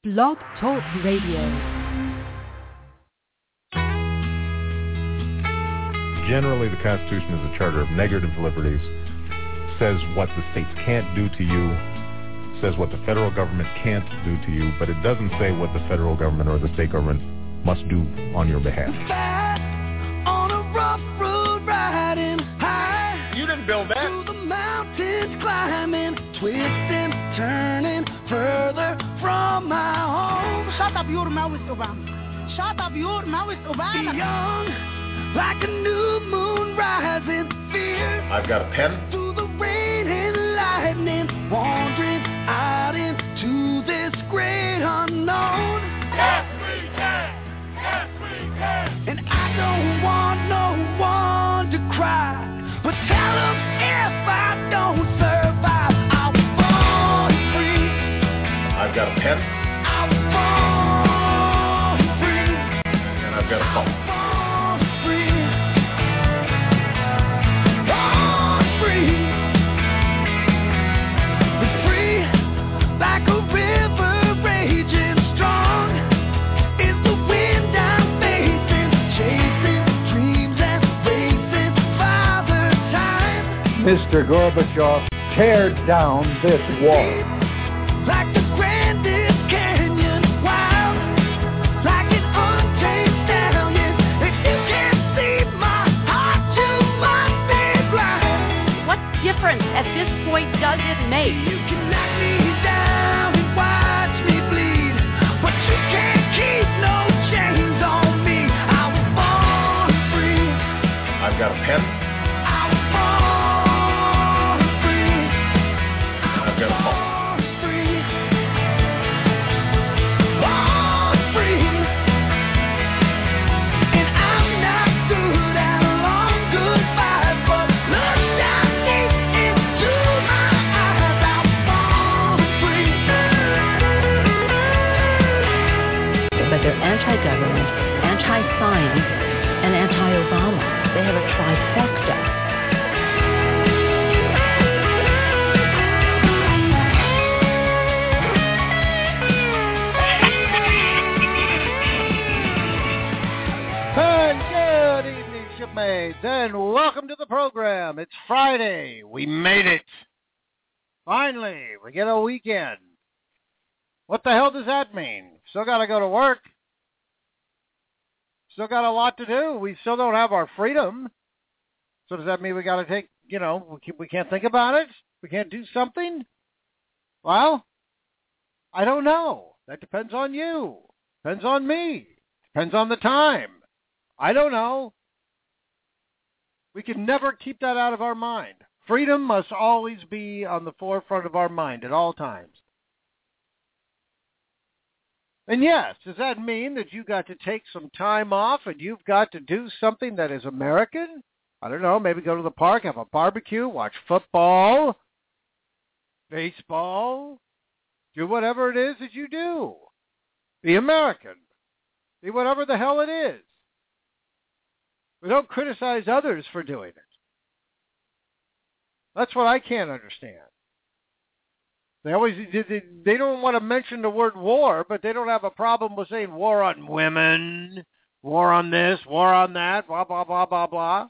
Blog Talk Radio. Generally, the Constitution is a charter of negative liberties, says what the states can't do to you, says what the federal government can't do to you, but it doesn't say what the federal government or the state government must do on your behalf. On a rough road riding high. You didn't build that. Through the mountains climbing, twisting, turning further from my home. Shut up, you're my with Obama. Shut up, you're my with Obama. Young, like a new moon rising, fierce. I've got a pen. Through the rain and lightning, wandering out into this great unknown. Yes, we can. Yes, we can. And I don't want no one to cry, but tell them if I don't survive, I was born free. I've got a pen. I was born free. And I've got a phone. Born free. Born free. Free like a river raging strong. Is the wind I'm facing, chasing dreams and racing Father Time. Mr. Gorbachev, tear down this wall. Like the grandest canyon, wild, like an untamed stallion. If you can't see my heart, you must be blind. What difference at this point does it make? You can knock me down and watch me bleed, but you can't keep no chains on me. I was born free. I've got a pen. I was born free. And I've got a phone. Born free. Born free. And I'm not good at a long goodbye, but look down deep into my eyes. I was born free. But they're anti-government, anti-science, and anti-Obama. They have a trifecta. And good evening, shipmates, and welcome to the program. It's Friday. We made it. Finally, we get a weekend. What the hell does that mean? Still got to go to work. Still got a lot to do. We still don't have our freedom. So does that mean we got to take, we can't think about it? We can't do something? Well, I don't know. That depends on you. Depends on me. Depends on the time. I don't know. We can never keep that out of our mind. Freedom must always be on the forefront of our mind at all times. And yes, does that mean that you got to take some time off and you've got to do something that is American? I don't know, maybe go to the park, have a barbecue, watch football, baseball, do whatever it is that you do. Be American. Be whatever the hell it is. We don't criticize others for doing it. That's what I can't understand. They don't want to mention the word war, but they don't have a problem with saying war on women, war on this, war on that, blah, blah, blah, blah, blah.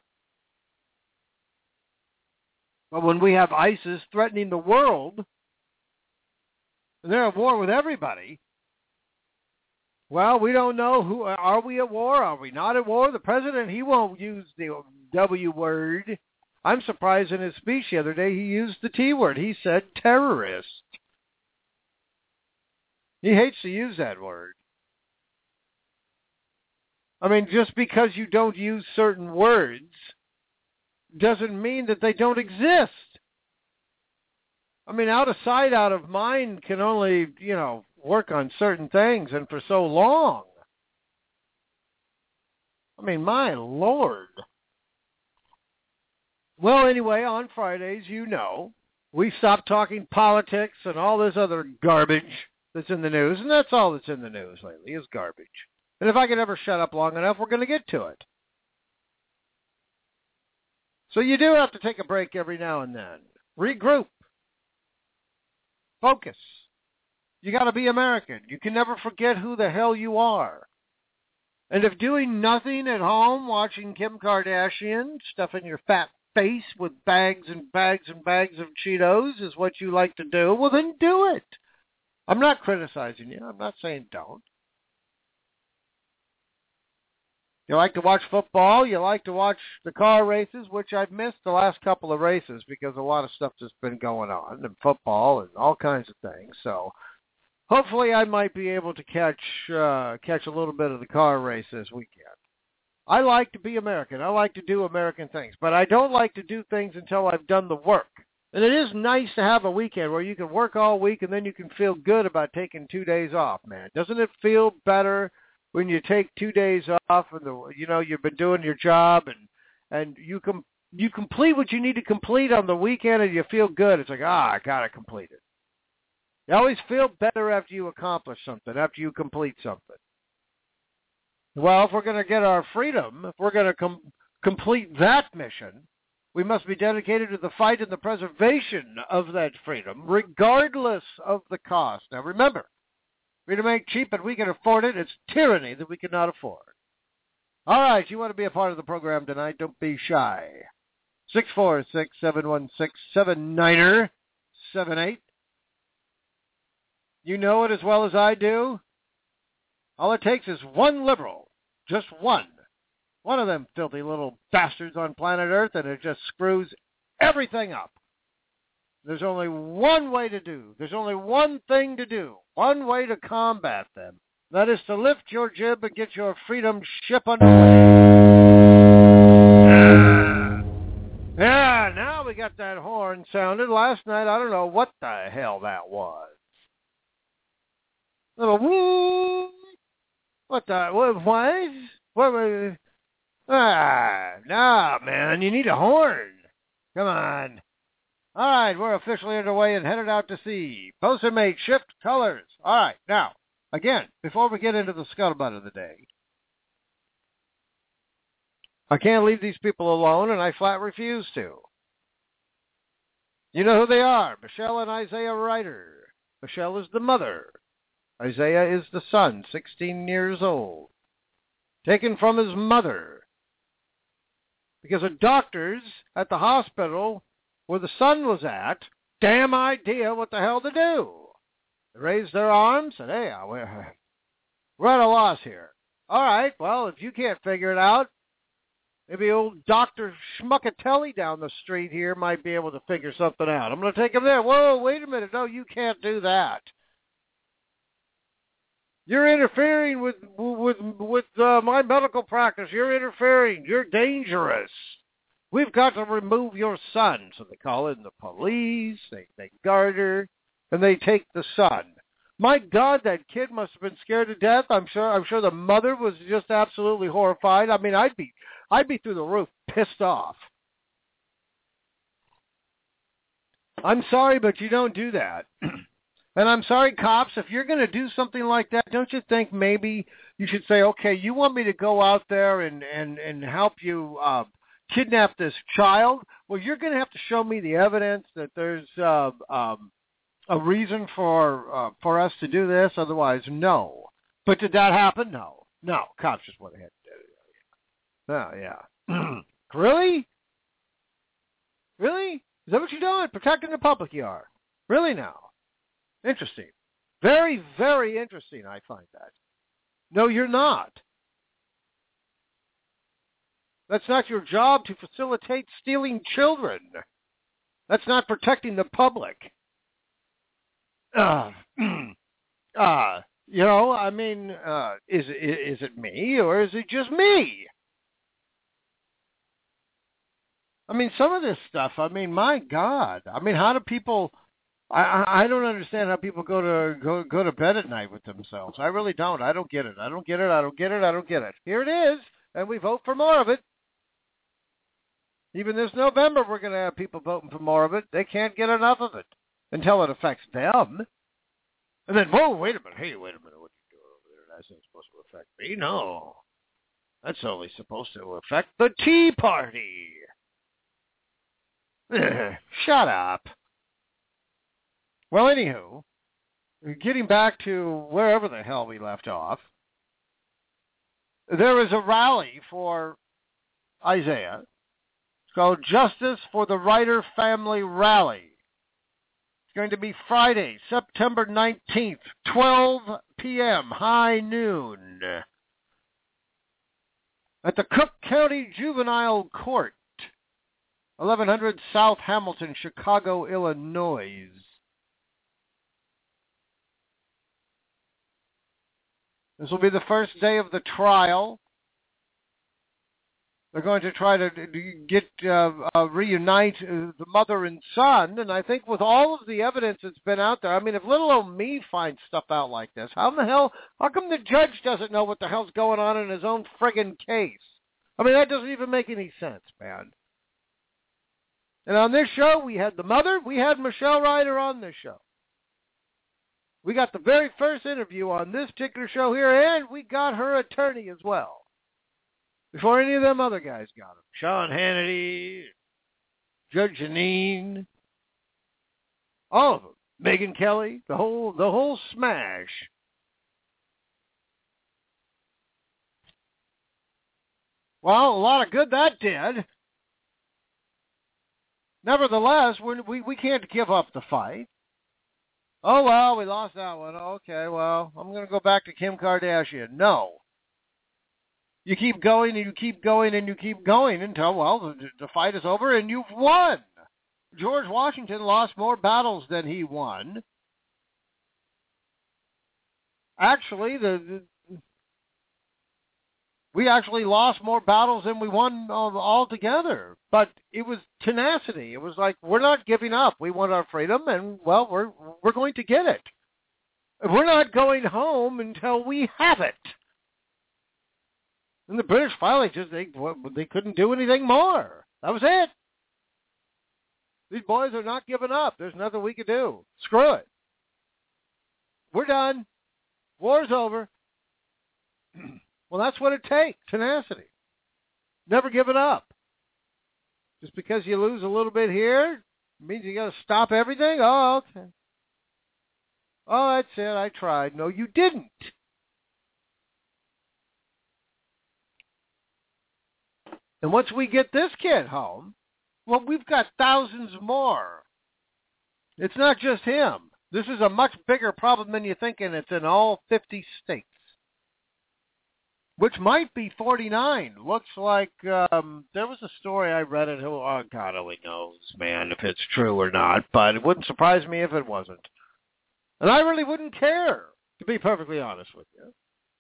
But when we have ISIS threatening the world, and they're at war with everybody, well, we don't know who, are we at war? Are we not at war? The president, he won't use the W word. I'm surprised in his speech the other day he used the T word. He said terrorist. He hates to use that word. I mean, just because you don't use certain words doesn't mean that they don't exist. I mean, out of sight, out of mind can only, work on certain things and for so long. I mean, my Lord. Well, anyway, on Fridays, we stop talking politics and all this other garbage that's in the news, and that's all that's in the news lately is garbage. And if I can ever shut up long enough, we're going to get to it. So you do have to take a break every now and then. Regroup. Focus. You got to be American. You can never forget who the hell you are. And if doing nothing at home, watching Kim Kardashian, stuffing your fat face with bags and bags and bags of Cheetos is what you like to do, well, then do it. I'm not criticizing you. I'm not saying don't. You like to watch football. You like to watch the car races, which I've missed the last couple of races because a lot of stuff has been going on, and football and all kinds of things. So hopefully I might be able to catch a little bit of the car race this weekend. I like to be American. I like to do American things, but I don't like to do things until I've done the work. And it is nice to have a weekend where you can work all week and then you can feel good about taking 2 days off, man. Doesn't it feel better when you take 2 days off and you've been doing your job and you complete what you need to complete on the weekend and you feel good? It's like, I got to complete it. You always feel better after you accomplish something, after you complete something. Well, if we're going to get our freedom, if we're going to complete that mission, we must be dedicated to the fight and the preservation of that freedom, regardless of the cost. Now, remember, freedom ain't cheap, and we can afford it. It's tyranny that we cannot afford. All right, you want to be a part of the program tonight, don't be shy. 646-716-7978. You know it as well as I do. All it takes is one liberal, just one of them filthy little bastards on planet Earth, and it just screws everything up. There's only one way to do. There's only one thing to do. One way to combat them. That is to lift your jib and get your freedom ship underway. Yeah, now we got that horn sounded. Last night, I don't know what the hell that was. Little woo. What the, what? What? No, man, you need a horn. Come on. All right, we're officially underway and headed out to sea. Bosun mate, shift colors. All right, now, again, before we get into the scuttlebutt of the day, I can't leave these people alone, and I flat refuse to. You know who they are, Michelle and Isaiah Ryder. Michelle is the mother. Isaiah is the son, 16 years old, taken from his mother because of doctors at the hospital where the son was at, damn idea what the hell to do. They raised their arms and, hey, we're at a loss here. All right, well, if you can't figure it out, maybe old Dr. Schmuckatelli down the street here might be able to figure something out. I'm going to take him there. Whoa, wait a minute. No, you can't do that. You're interfering with my medical practice. You're interfering. You're dangerous. We've got to remove your son. So they call in the police. They guard her, and they take the son. My God, that kid must have been scared to death. I'm sure the mother was just absolutely horrified. I mean, I'd be through the roof, pissed off. I'm sorry, but you don't do that. And I'm sorry, cops, if you're going to do something like that, don't you think maybe you should say, okay, you want me to go out there and help you kidnap this child? Well, you're going to have to show me the evidence that there's a reason for us to do this. Otherwise, no. But did that happen? No. No, cops just went ahead and did it. Oh, yeah. Really? Really? Is that what you're doing? Protecting the public you are. Really now? Interesting. Very, very interesting, I find that. No, you're not. That's not your job to facilitate stealing children. That's not protecting the public. I mean, is it me or is it just me? I mean, some of this stuff, I mean, my God. I mean, how do people... I don't understand how people go to bed at night with themselves. I really don't. I don't get it. I don't get it. Here it is, and we vote for more of it. Even this November, we're going to have people voting for more of it. They can't get enough of it until it affects them. And then, whoa, wait a minute. Hey, wait a minute. What are you doing over there? That's not supposed to affect me. No. That's only supposed to affect the Tea Party. Shut up. Well, anywho, getting back to wherever the hell we left off, there is a rally for Isaiah. It's called Justice for the Writer Family Rally. It's going to be Friday, September 19th, 12 p.m., high noon, at the Cook County Juvenile Court, 1100 South Hamilton, Chicago, Illinois. This will be the first day of the trial. They're going to try to get reunite the mother and son, and I think with all of the evidence that's been out there, I mean, if little old me finds stuff out like this, how come the judge doesn't know what the hell's going on in his own friggin' case? I mean, that doesn't even make any sense, man. And on this show, we had the mother, we had Michelle Ryder on this show. We got the very first interview on this particular show here, and we got her attorney as well. Before any of them other guys got him. Sean Hannity, Judge Janine, all of them. Megyn Kelly, the whole smash. Well, a lot of good that did. Nevertheless, we can't give up the fight. Oh, well, we lost that one. Okay, well, I'm going to go back to Kim Kardashian. No. You keep going and you keep going and you keep going until, well, the fight is over and you've won. George Washington lost more battles than he won. Actually, we actually lost more battles than we won altogether. But it was tenacity. It was like, we're not giving up. We want our freedom, and, well, we're going to get it. We're not going home until we have it. And the British finally they couldn't do anything more. That was it. These boys are not giving up. There's nothing we can do. Screw it. We're done. War's over. Well, that's what it takes, tenacity. Never giving up. Just because you lose a little bit here means you got to stop everything? Oh, okay. Oh, that's it. I tried. No, you didn't. And once we get this kid home, well, we've got thousands more. It's not just him. This is a much bigger problem than you think, and it's in all 50 states, which might be 49. Looks like there was a story I read it. Oh, God only knows, man, if it's true or not, but it wouldn't surprise me if it wasn't. And I really wouldn't care, to be perfectly honest with you.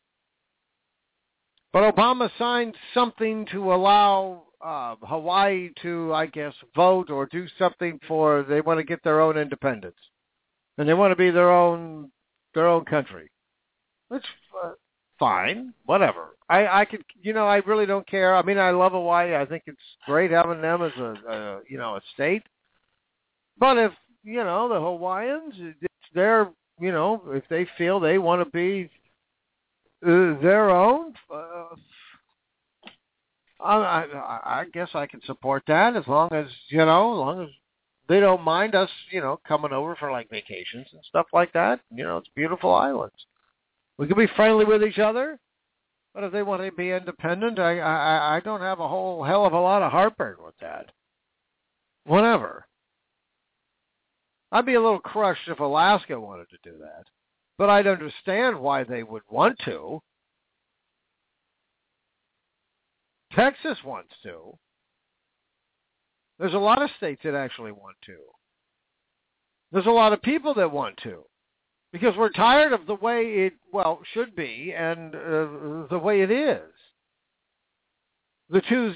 But Obama signed something to allow Hawaii to, I guess, vote or do something they want to get their own independence. And they want to be their own country. That's fine, whatever. I could, I really don't care. I mean, I love Hawaii. I think it's great having them as a state. But if, the Hawaiians, it's their, if they feel they want to be their own, I guess I can support that as long as they don't mind us, coming over for like vacations and stuff like that. It's beautiful islands. We can be friendly with each other, but if they want to be independent, I don't have a whole hell of a lot of heartburn with that. Whatever. I'd be a little crushed if Alaska wanted to do that. But I'd understand why they would want to. Texas wants to. There's a lot of states that actually want to. There's a lot of people that want to. Because we're tired of the way it, should be and the way it is. The twos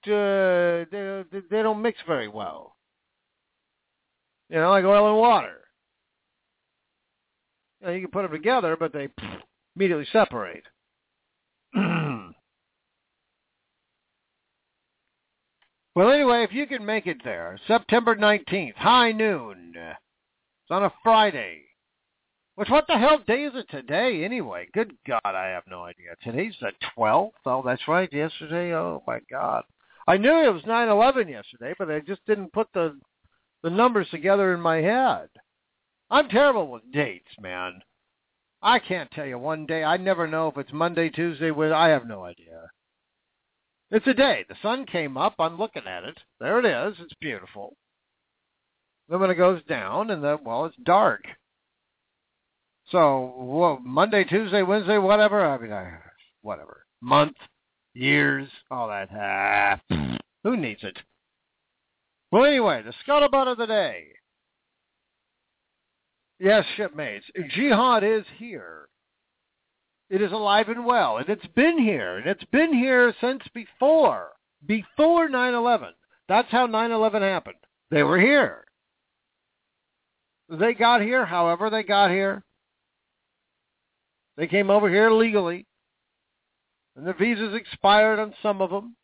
they don't mix very well. Like oil and water. You can put them together, but they immediately separate. Well, anyway, if you can make it there, September 19th, high noon. It's on a Friday. Which, what the hell day is it today, anyway? Good God, I have no idea. Today's the 12th? Oh, that's right, yesterday? Oh, my God. I knew it was 9/11 yesterday, but I just didn't put the numbers together in my head. I'm terrible with dates, man. I can't tell you one day. I never know if it's Monday, Tuesday, Wednesday. I have no idea. It's a day. The sun came up. I'm looking at it. There it is. It's beautiful. Then when it goes down, and it's dark. So, Monday, Tuesday, Wednesday, whatever. I mean, whatever. Month, years, all that. Who needs it? Well, anyway, the scuttlebutt of the day. Yes, shipmates, jihad is here. It is alive and well, and it's been here, and it's been here since before 9/11. That's how 9/11 happened. They were here. They got here however they got here. They came over here legally, and their visas expired on some of them.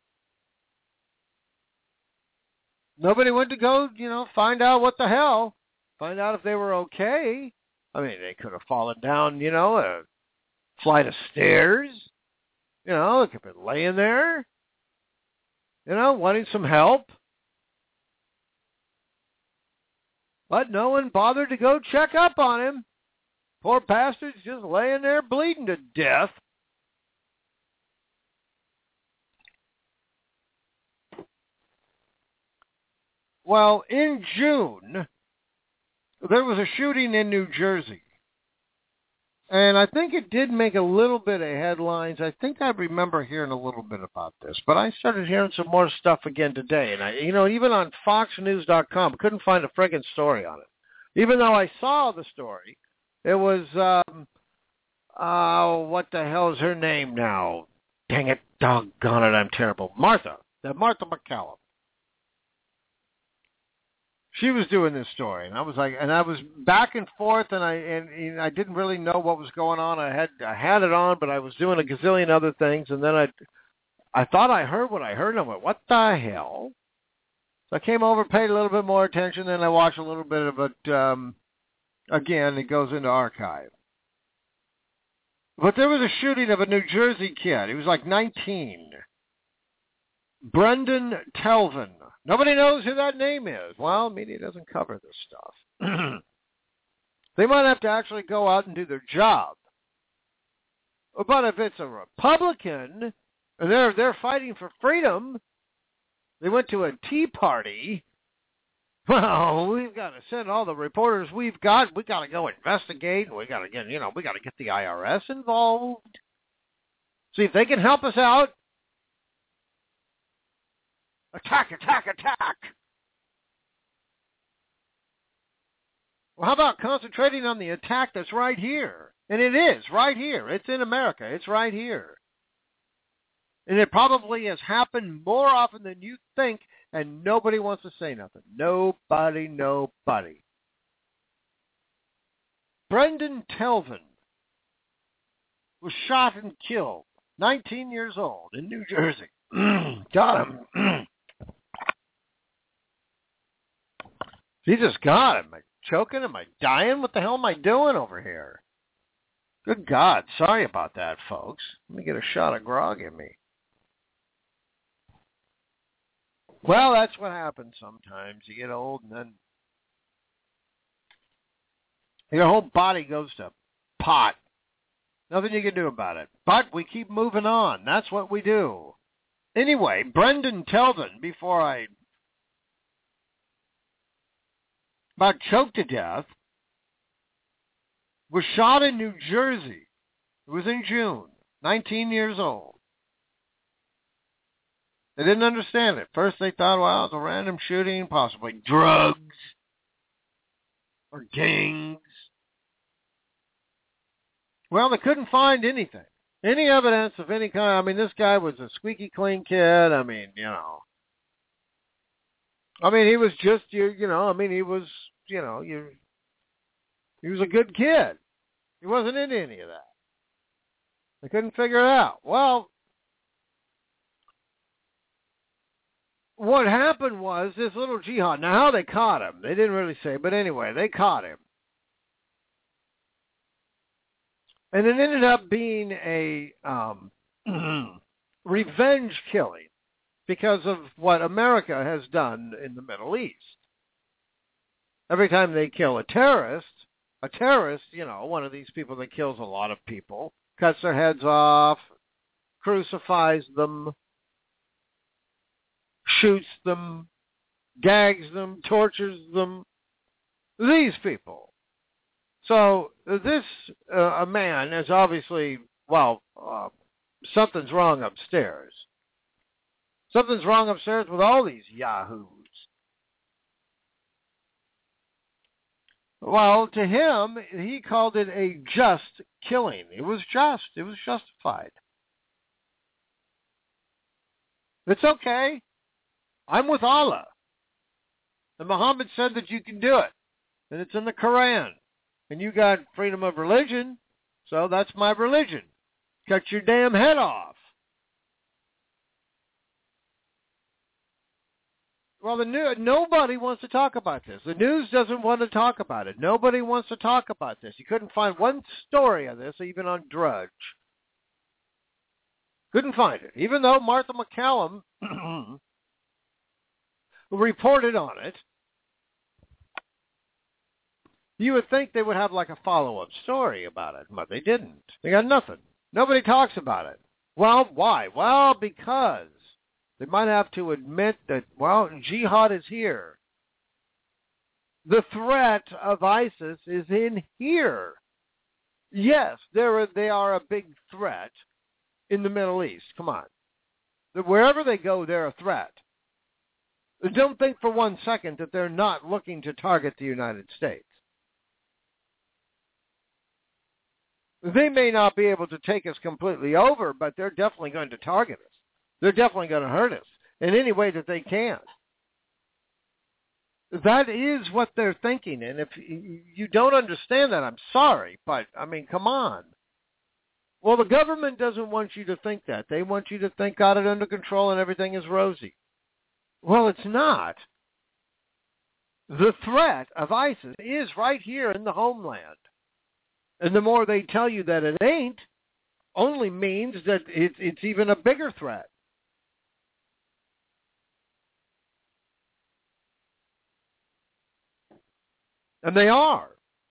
Nobody went to go, find out what the hell. Find out if they were okay. I mean, they could have fallen down, a flight of stairs. They could have been laying there, wanting some help. But no one bothered to go check up on him. Poor bastard's just laying there bleeding to death. Well, in June, there was a shooting in New Jersey. And I think it did make a little bit of headlines. I think I remember hearing a little bit about this. But I started hearing some more stuff again today. And even on FoxNews.com, I couldn't find a friggin' story on it. Even though I saw the story, it was, what the hell is her name now? Dang it, doggone it, I'm terrible. Martha McCallum. She was doing this story, and I was back and forth, and I didn't really know what was going on. I had it on, but I was doing a gazillion other things, and then I thought I heard what I heard, and I went, what the hell? So I came over, paid a little bit more attention, and I watched a little bit of it. Again, it goes into archive. But there was a shooting of a New Jersey kid. He was like 19. Brendan Telvin. Nobody knows who that name is. Well, media doesn't cover this stuff. They might have to actually go out and do their job. But if it's a Republican, and they're fighting for freedom, they went to a tea party, well, we've got to send all the reporters we've got. We got to go investigate. We got to get the IRS involved. See if they can help us out. Attack, attack, attack. Well, how about concentrating on the attack that's right here? And it is right here. It's in America. It's right here. And it probably has happened more often than you think, and nobody wants to say nothing. Nobody. Brendan Telvin was shot and killed, 19 years old, in New Jersey. Got him. Jesus God, am I choking? Am I dying? What the hell am I doing over here? Good God. Sorry about that, folks. Let me get a shot of grog in me. Well, that's what happens sometimes. You get old and then your whole body goes to pot. Nothing you can do about it. But we keep moving on. That's what we do. Anyway, Brendan Telvin, before I about choked to death, was shot in New Jersey. It was in June, 19 years old. They didn't understand it. First they thought, well, it was a random shooting, possibly drugs or gangs. Well, they couldn't find anything. Any evidence of any kind. I mean, this guy was a squeaky clean kid. I mean, he was just, he was a good kid. He wasn't into any of that. They couldn't figure it out. Well, what happened was this little jihad. Now, how they caught him, they didn't really say, but anyway, they caught him. And it ended up being a revenge killing because of what America has done in the Middle East. Every time they kill a terrorist, A terrorist, one of these people that kills a lot of people, cuts their heads off, crucifies them, shoots them, gags them, tortures them. These people. So this a man is obviously, something's wrong upstairs. Something's wrong upstairs with all these yahoos. Well, to him, he called it a just killing. It was just. It was justified. It's okay. I'm with Allah. And Muhammad said that you can do it. And it's in the Quran. And you got freedom of religion, so that's my religion. Cut your damn head off. Well, nobody wants to talk about this. The news doesn't want to talk about it. Nobody wants to talk about this. You couldn't find one story of this, even on Drudge. Couldn't find it. Even though Martha McCallum reported on it, you would think they would have like a follow-up story about it, but they didn't. They got nothing. Nobody talks about it. Well, why? Well, because they might have to admit that, jihad is here. The threat of ISIS is in here. Yes, they are a big threat in the Middle East. Come on. Wherever they go, they're a threat. Don't think for 1 second that they're not looking to target the United States. They may not be able to take us completely over, but they're definitely going to target us. They're definitely going to hurt us in any way that they can. That is what they're thinking. And if you don't understand that, I'm sorry. But, come on. Well, the government doesn't want you to think that. They want you to think got it under control and everything is rosy. Well, it's not. The threat of ISIS is right here in the homeland. And the more they tell you that it ain't, only means that it's even a bigger threat. And they are.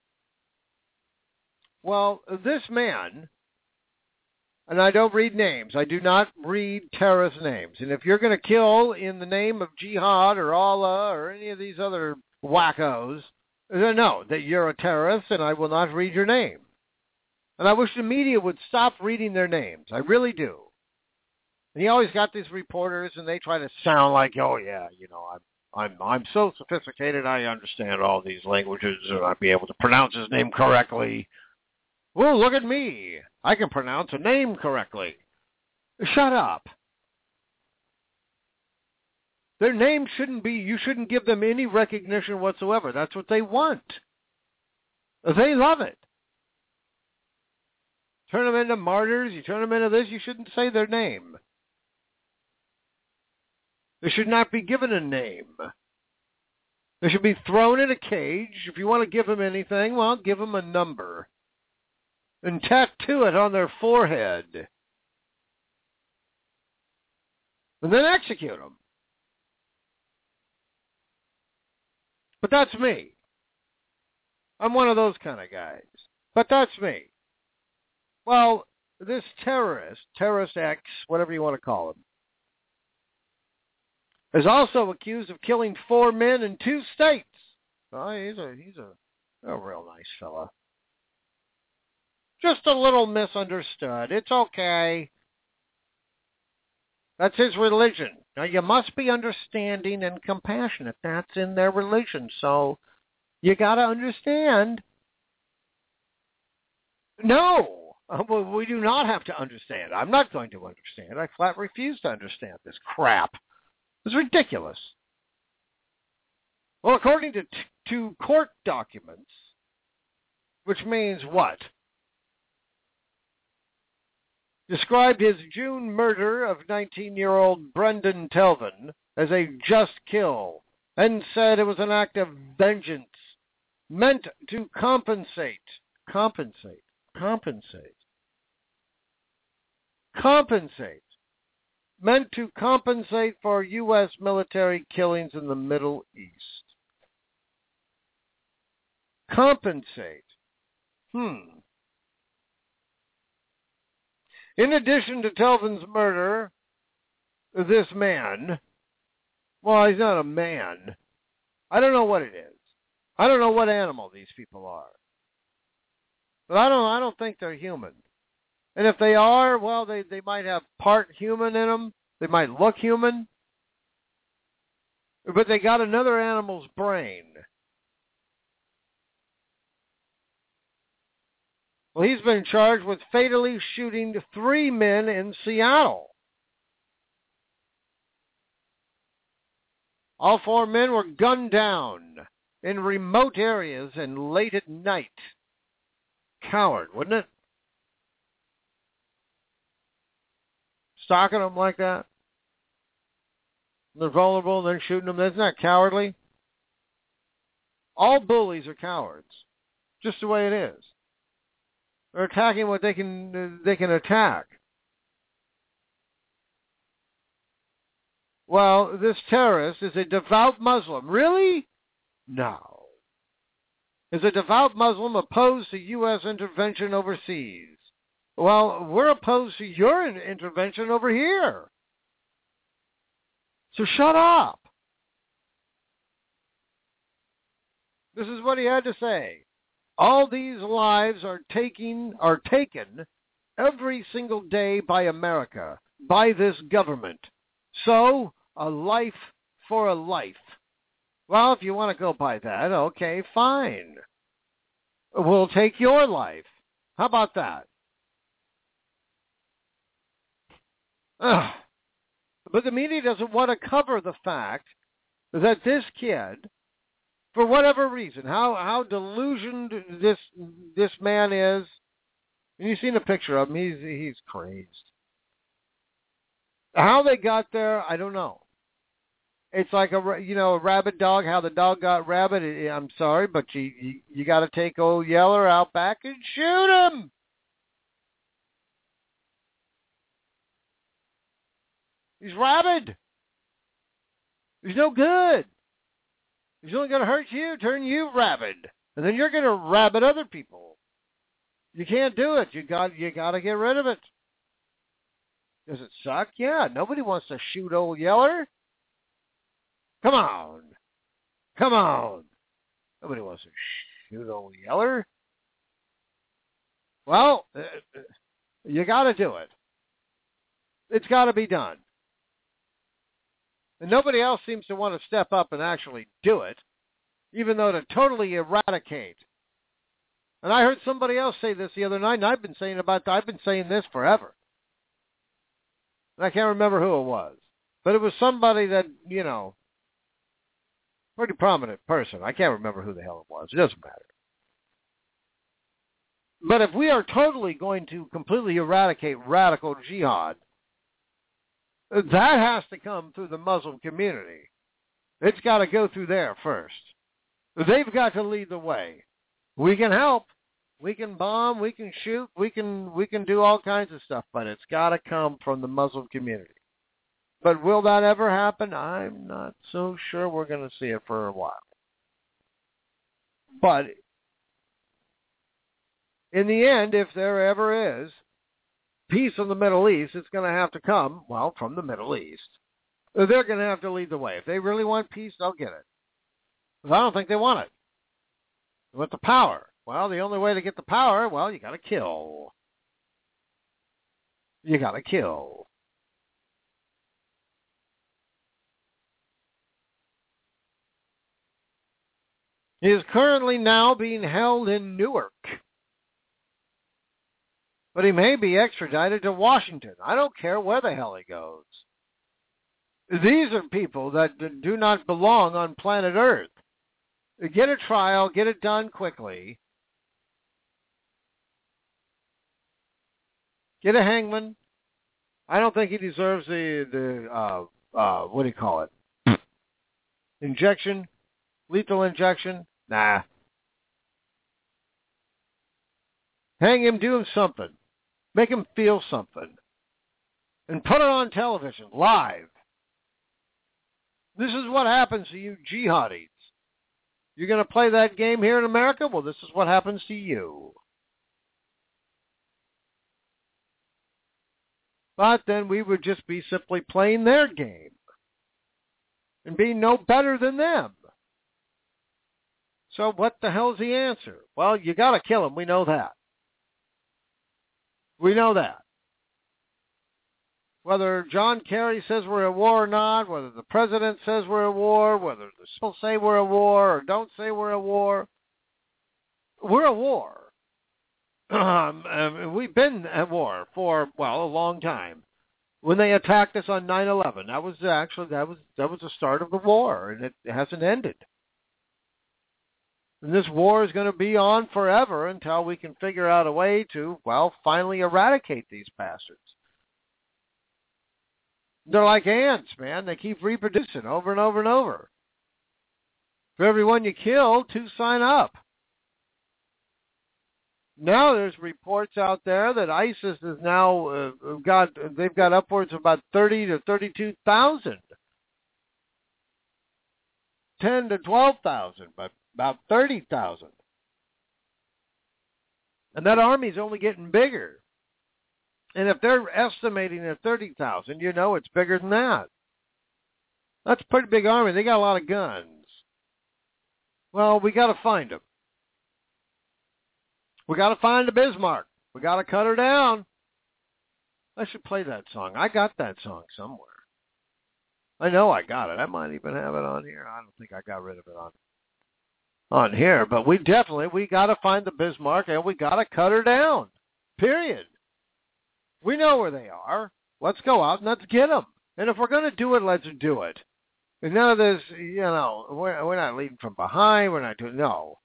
Well, this man, and I don't read names. I do not read terrorist names. And if you're going to kill in the name of jihad or Allah or any of these other wackos, then know that you're a terrorist and I will not read your name. And I wish the media would stop reading their names. I really do. And you always got these reporters and they try to sound like, oh yeah, I'm so sophisticated, I understand all these languages, and I'd be able to pronounce his name correctly. Well, look at me. I can pronounce a name correctly. Shut up. Their name you shouldn't give them any recognition whatsoever. That's what they want. They love it. Turn them into martyrs, you turn them into this, you shouldn't say their name. They should not be given a name. They should be thrown in a cage. If you want to give them anything, well, give them a number. And tattoo it on their forehead. And then execute them. But that's me. I'm one of those kind of guys. But that's me. Well, this terrorist X, whatever you want to call him, is also accused of killing 4 men in 2 states. Oh, he's a real nice fella. Just a little misunderstood. It's okay. That's his religion. Now, you must be understanding and compassionate. That's in their religion. So you got to understand. No, we do not have to understand. I'm not going to understand. I flat refuse to understand this crap. It's ridiculous. Well, according to court documents, which means what? Described his June murder of 19-year-old Brendan Telvin as a just kill and said it was an act of vengeance meant to compensate meant to compensate for U.S. military killings in the Middle East. Compensate. In addition to Telvin's murder, this man, well, he's not a man. I don't know what it is. I don't know what animal these people are. But I don't think they're human. And if they are, well, they might have part human in them. They might look human. But they got another animal's brain. Well, he's been charged with fatally shooting 3 men in Seattle. All 4 men were gunned down in remote areas and late at night. Coward, wouldn't it? Stalking them like that. They're vulnerable and then shooting them. That's not cowardly. All bullies are cowards. Just the way it is. They're attacking what they can attack. Well, this terrorist is a devout Muslim. Really? No. Is a devout Muslim opposed to U.S. intervention overseas? Well, we're opposed to your intervention over here. So shut up. This is what he had to say. All these lives are taken every single day by America, by this government. So, a life for a life. Well, if you want to go by that, okay, fine. We'll take your life. How about that? Ugh. But the media doesn't want to cover the fact that this kid, for whatever reason, how delusioned this man is, and you've seen a picture of him, he's crazed. How they got there, I don't know. It's like a rabid dog, how the dog got rabid. I'm sorry, but you got to take old Yeller out back and shoot him. He's rabid. He's no good. He's only going to hurt you, turn you rabid, and then you're going to rabid other people. You can't do it. You got to get rid of it. Does it suck? Yeah. Nobody wants to shoot old Yeller. Come on. Nobody wants to shoot old Yeller. Well, you got to do it. It's got to be done. And nobody else seems to want to step up and actually do it, even though to totally eradicate. And I heard somebody else say this the other night, and I've been saying this forever. And I can't remember who it was. But it was somebody that, pretty prominent person. I can't remember who the hell it was. It doesn't matter. But if we are totally going to completely eradicate radical jihad, that has to come through the Muslim community. It's got to go through there first. They've got to lead the way. We can help. We can bomb. We can shoot. We can do all kinds of stuff, but it's got to come from the Muslim community. But will that ever happen? I'm not so sure we're going to see it for a while. But in the end, if there ever is peace in the Middle East, it's going to have to come, well, from the Middle East. They're going to have to lead the way. If they really want peace, they'll get it. But I don't think they want it. They want the power. Well, the only way to get the power, well, you got to kill. You got to kill. He is currently now being held in Newark. But he may be extradited to Washington. I don't care where the hell he goes. These are people that do not belong on planet Earth. Get a trial, get it done quickly. Get a hangman. I don't think he deserves the what do you call it? Injection? Lethal injection? Nah. Hang him, do him something. Make him feel something. And put it on television, live. This is what happens to you jihadis. You're going to play that game here in America? Well, this is what happens to you. But then we would just be simply playing their game and being no better than them. So what the hell's the answer? Well, you got to kill them. We know that. We know that. Whether John Kerry says we're at war or not, whether the president says we're at war, whether the people say we're at war or don't say we're at war, we're at war. We've been at war for, well, a long time. When they attacked us on 9/11, that was the start of the war, and it hasn't ended. And this war is going to be on forever until we can figure out a way to, well, finally eradicate these bastards. They're like ants, man. They keep reproducing over and over and over. For every one you kill, 2 sign up. Now there's reports out there that ISIS is now they've got upwards of about 30 to 32,000. 10 to 12,000, but about 30,000. And that army's only getting bigger. And if they're estimating at 30,000, you know it's bigger than that. That's a pretty big army. They got a lot of guns. Well, we got to find them. We got to find the Bismarck. We got to cut her down. I should play that song. I got that song somewhere. I know I got it. I might even have it on here. I don't think I got rid of it on here. But we got to find the Bismarck, and we got to cut her down. Period. We know where they are. Let's go out and let's get them. And if we're going to do it, let's do it. And none of this, we're not leading from behind. We're not doing, no.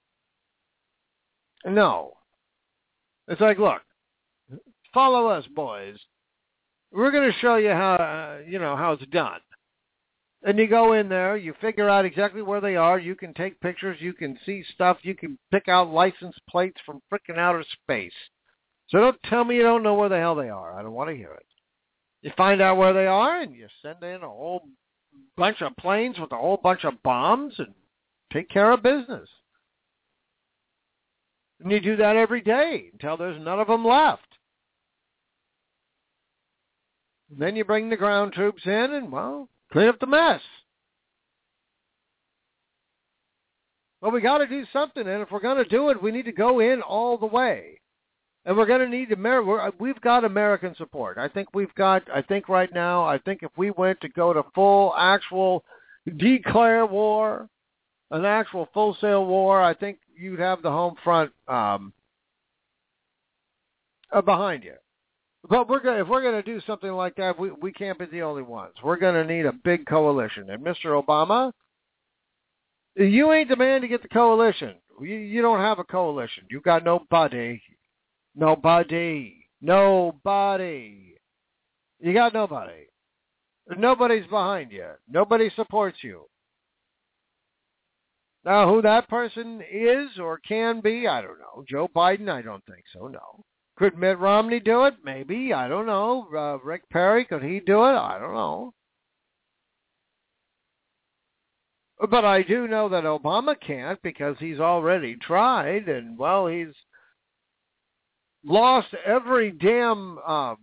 It's like, look, follow us, boys. We're going to show you how, how it's done. And you go in there, you figure out exactly where they are. You can take pictures. You can see stuff. You can pick out license plates from frickin' outer space. So don't tell me you don't know where the hell they are. I don't want to hear it. You find out where they are, and you send in a whole bunch of planes with a whole bunch of bombs and take care of business. And you do that every day until there's none of them left. And then you bring the ground troops in and, well, clean up the mess. Well, we got to do something, and if we're going to do it, we need to go in all the way. And we're going to need we've got American support. I think right now, if we went to go to full, actual, declare war, an actual full-sail war, I think you'd have the home front behind you. But if we're going to do something like that, we can't be the only ones. We're going to need a big coalition. And Mr. Obama, you ain't the man to get the coalition. You don't have a coalition. You got nobody. Nobody. You got nobody. Nobody's behind you. Nobody supports you. Now, who that person is or can be, I don't know. Joe Biden, I don't think so, no. Could Mitt Romney do it? Maybe. I don't know. Rick Perry, could he do it? I don't know. But I do know that Obama can't because he's already tried, and, well, he's lost every damn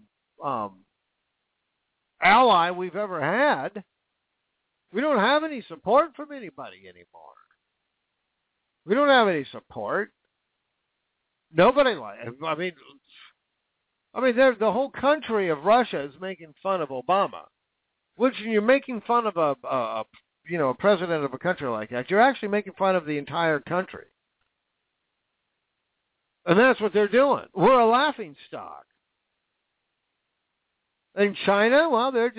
ally we've ever had. We don't have any support from anybody anymore. We don't have any support. Nobody the whole country of Russia is making fun of Obama. Which you're making fun of a president of a country like that. You're actually making fun of the entire country. And that's what they're doing. We're a laughing stock. And China, well, they're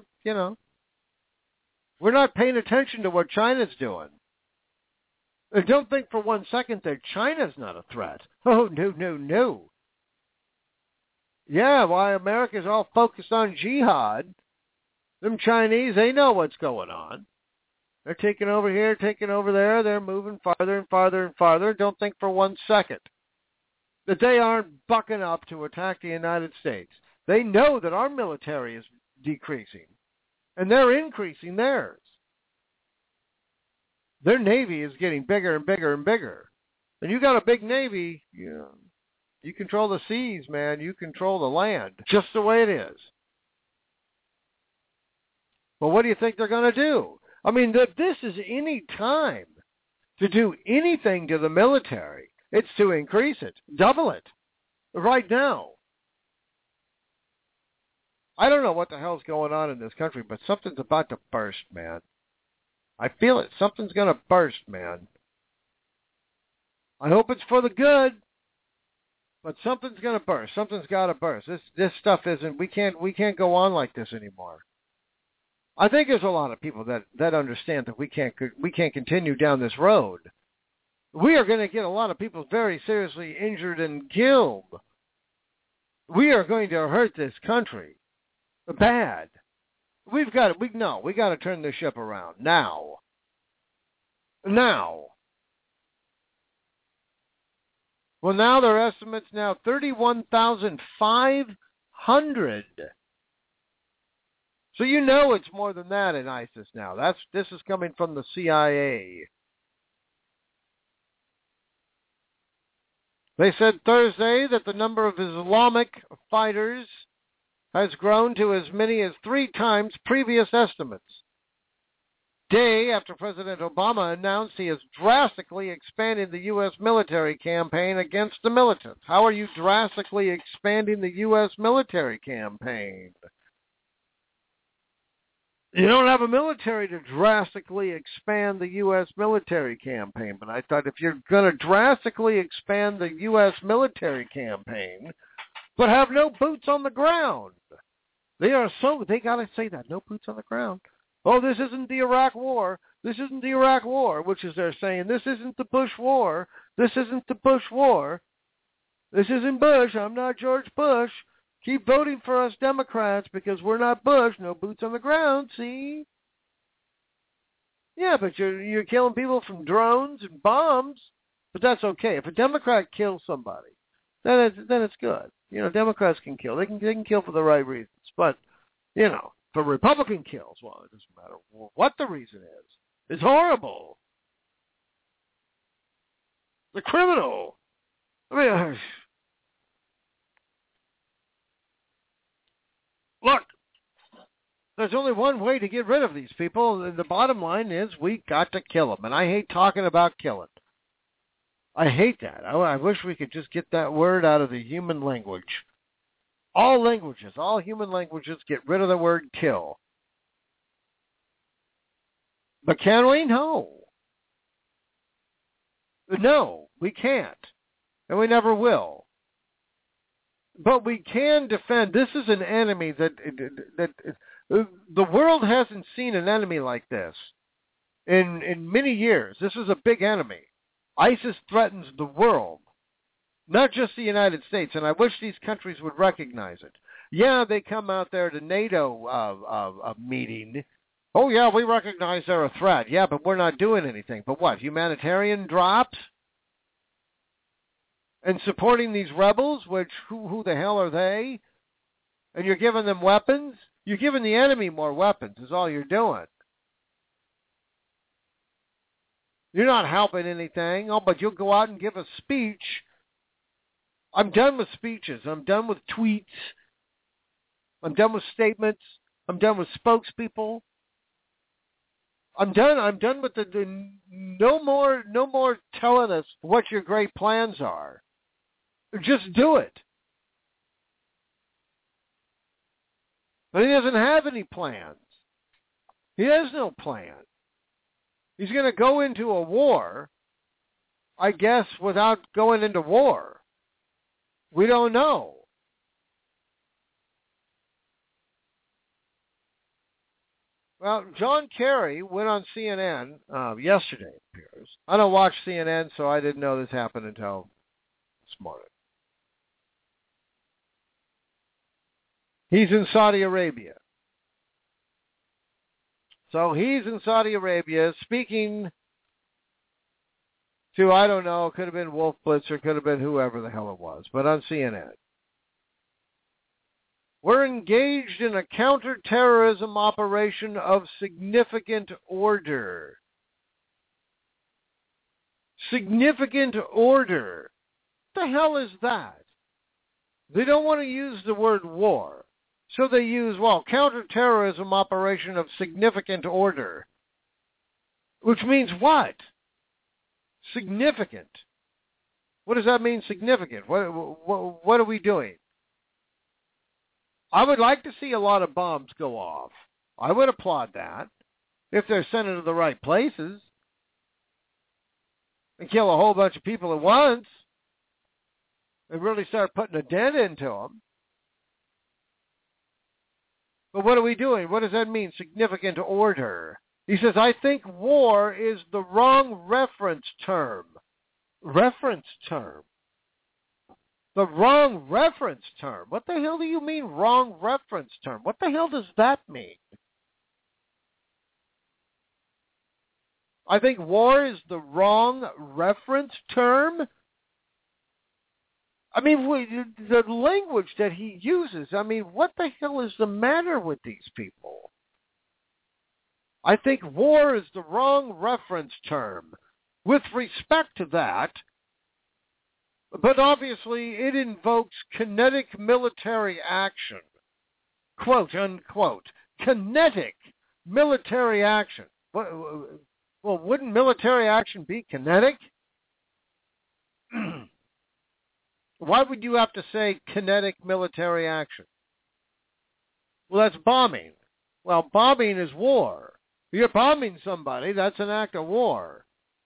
we're not paying attention to what China's doing. And don't think for 1 second that China's not a threat. Oh, no. Yeah, why America's all focused on jihad, them Chinese, they know what's going on. They're taking over here, taking over there. They're moving farther and farther and farther. Don't think for 1 second that they aren't bucking up to attack the United States. They know that our military is decreasing, and they're increasing theirs. Their Navy is getting bigger and bigger and bigger. And you got a big Navy, you control the seas, man. You control the land, just the way it is. Well, what do you think they're going to do? I mean, this is any time to do anything to the military. It's to increase it, double it, right now. I don't know what the hell's going on in this country, but something's about to burst, man. I feel it. Something's going to burst, man. I hope it's for the good, but something's going to burst. Something's got to burst. This stuff isn't. We can't go on like this anymore. I think there's a lot of people that understand that we can't continue down this road. We are going to get a lot of people very seriously injured and killed. We are going to hurt this country bad. We got to turn this ship around now. Well, now their estimates 31,500. So you know it's more than that in ISIS now. This is coming from the CIA. They said Thursday that the number of Islamic fighters has grown to as many as 3 times previous estimates. Day after President Obama announced he is drastically expanding the U.S. military campaign against the militants. How are you drastically expanding the U.S. military campaign? You don't have a military to drastically expand the U.S. military campaign, but I thought if you're going to drastically expand the U.S. military campaign, but have no boots on the ground. They got to say that, no boots on the ground. Oh, this isn't the Iraq War. This isn't the Iraq War, which is they're saying, this isn't the Bush War. This isn't the Bush War. This isn't Bush. I'm not George Bush. Keep voting for us Democrats because we're not Bush. No boots on the ground, see? Yeah, but you're killing people from drones and bombs. But that's okay. If a Democrat kills somebody, then it's good. You know, Democrats can kill. They can kill for the right reasons. But, you know, if a Republican kills, well, it doesn't matter what the reason is. It's horrible. The criminal. I mean, look, there's only one way to get rid of these people, and the bottom line is we got to kill them. And I hate talking about killing. I hate that. I wish we could just get that word out of the human language. All languages, all human languages, get rid of the word kill. But can we? No. No, we can't. And we never will. But we can defend. This is an enemy that the world hasn't seen an enemy like this in many years. This is a big enemy. ISIS threatens the world, not just the United States, and I wish these countries would recognize it. Yeah, they come out there to NATO meeting. Oh, yeah, we recognize they're a threat. Yeah, but we're not doing anything. But what, humanitarian drops? And supporting these rebels, which who the hell are they? And you're giving them weapons? You're giving the enemy more weapons is all you're doing. You're not helping anything. Oh, but you'll go out and give a speech. I'm done with speeches. I'm done with tweets. I'm done with statements. I'm done with spokespeople. I'm done with the no more telling us what your great plans are. Just do it. But he doesn't have any plans. He has no plan. He's going to go into a war, I guess, without going into war. We don't know. Well, John Kerry went on CNN yesterday, it appears. I don't watch CNN, so I didn't know this happened until this morning. He's in Saudi Arabia. So he's in Saudi Arabia speaking to, I don't know, could have been Wolf Blitzer, could have been whoever the hell it was, but on CNN. We're engaged in a counterterrorism operation of significant order. Significant order. What the hell is that? They don't want to use the word war. So they use, well, counterterrorism operation of significant order. Which means what? Significant. What does that mean, significant? What are we doing? I would like to see a lot of bombs go off. I would applaud that if they're sent to the right places and kill a whole bunch of people at once and really start putting a dent into them. But what are we doing? What does that mean, significant order? He says, I think war is the wrong reference term. Reference term. The wrong reference term. What the hell do you mean, wrong reference term? What the hell does that mean? I think war is the wrong reference term. I mean, the language that he uses, I mean, what the hell is the matter with these people? I think war is the wrong reference term. With respect to that, but obviously it invokes kinetic military action. Quote, unquote. Kinetic military action. Well, wouldn't military action be kinetic? Why would you have to say kinetic military action? Well, that's bombing. Well, bombing is war. You're bombing somebody, that's an act of war.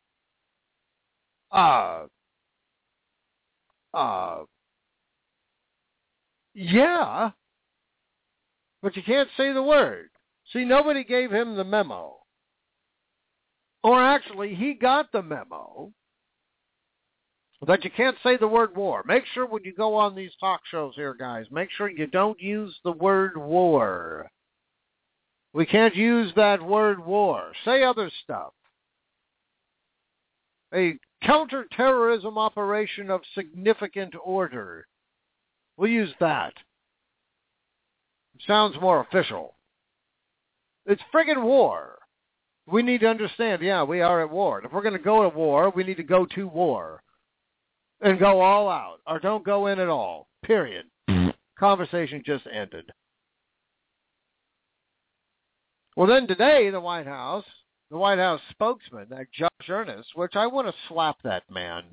Yeah, but you can't say the word. See, nobody gave him the memo. Or actually, he got the memo that you can't say the word war. Make sure when you go on these talk shows here, guys, make sure you don't use the word war. We can't use that word war. Say other stuff. A counterterrorism operation of significant order. We'll use that. It sounds more official. It's friggin' war. We need to understand, yeah, we are at war. If we're going to go to war, we need to go to war. And go all out. Or don't go in at all. Period. Conversation just ended. Well, then today, the White House spokesman, that Josh Earnest, which I want to slap that man.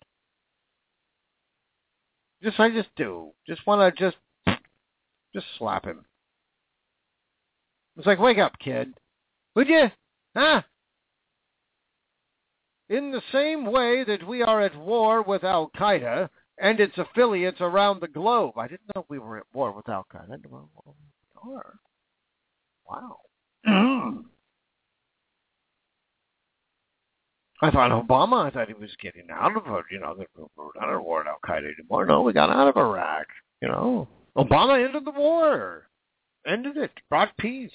I just do. Just want to just slap him. It's like, wake up, kid. Would you? Huh? In the same way that we are at war with Al-Qaeda and its affiliates around the globe. I didn't know we were at war with Al-Qaeda. Wow. I thought I thought he was getting out of it, that we're not at war with Al-Qaeda anymore. No, we got out of Iraq, Obama ended the war. Ended it. Brought peace.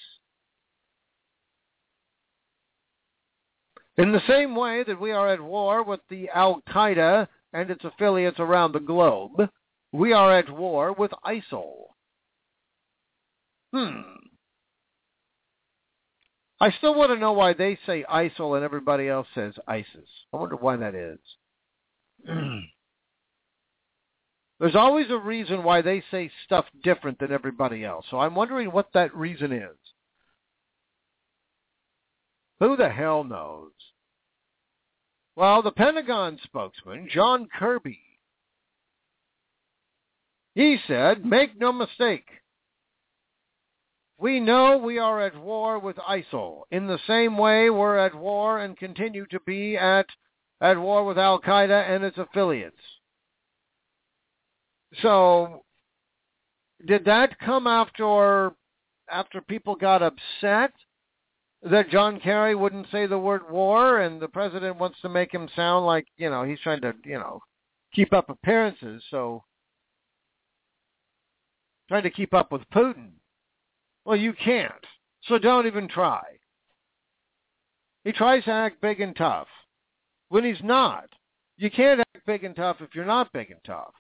In the same way that we are at war with the Al-Qaeda and its affiliates around the globe, we are at war with ISIL. I still want to know why they say ISIL and everybody else says ISIS. I wonder why that is. There's always a reason why they say stuff different than everybody else. So I'm wondering what that reason is. Who the hell knows? Well, the Pentagon spokesman, John Kirby, he said, make no mistake. We know we are at war with ISIL. In the same way, we're at war and continue to be at war with Al-Qaeda and its affiliates. So, did that come after people got upset that John Kerry wouldn't say the word war and the president wants to make him sound like, he's trying to, keep up appearances, so trying to keep up with Putin? Well, you can't, so don't even try. He tries to act big and tough when he's not. You can't act big and tough if you're not big and tough.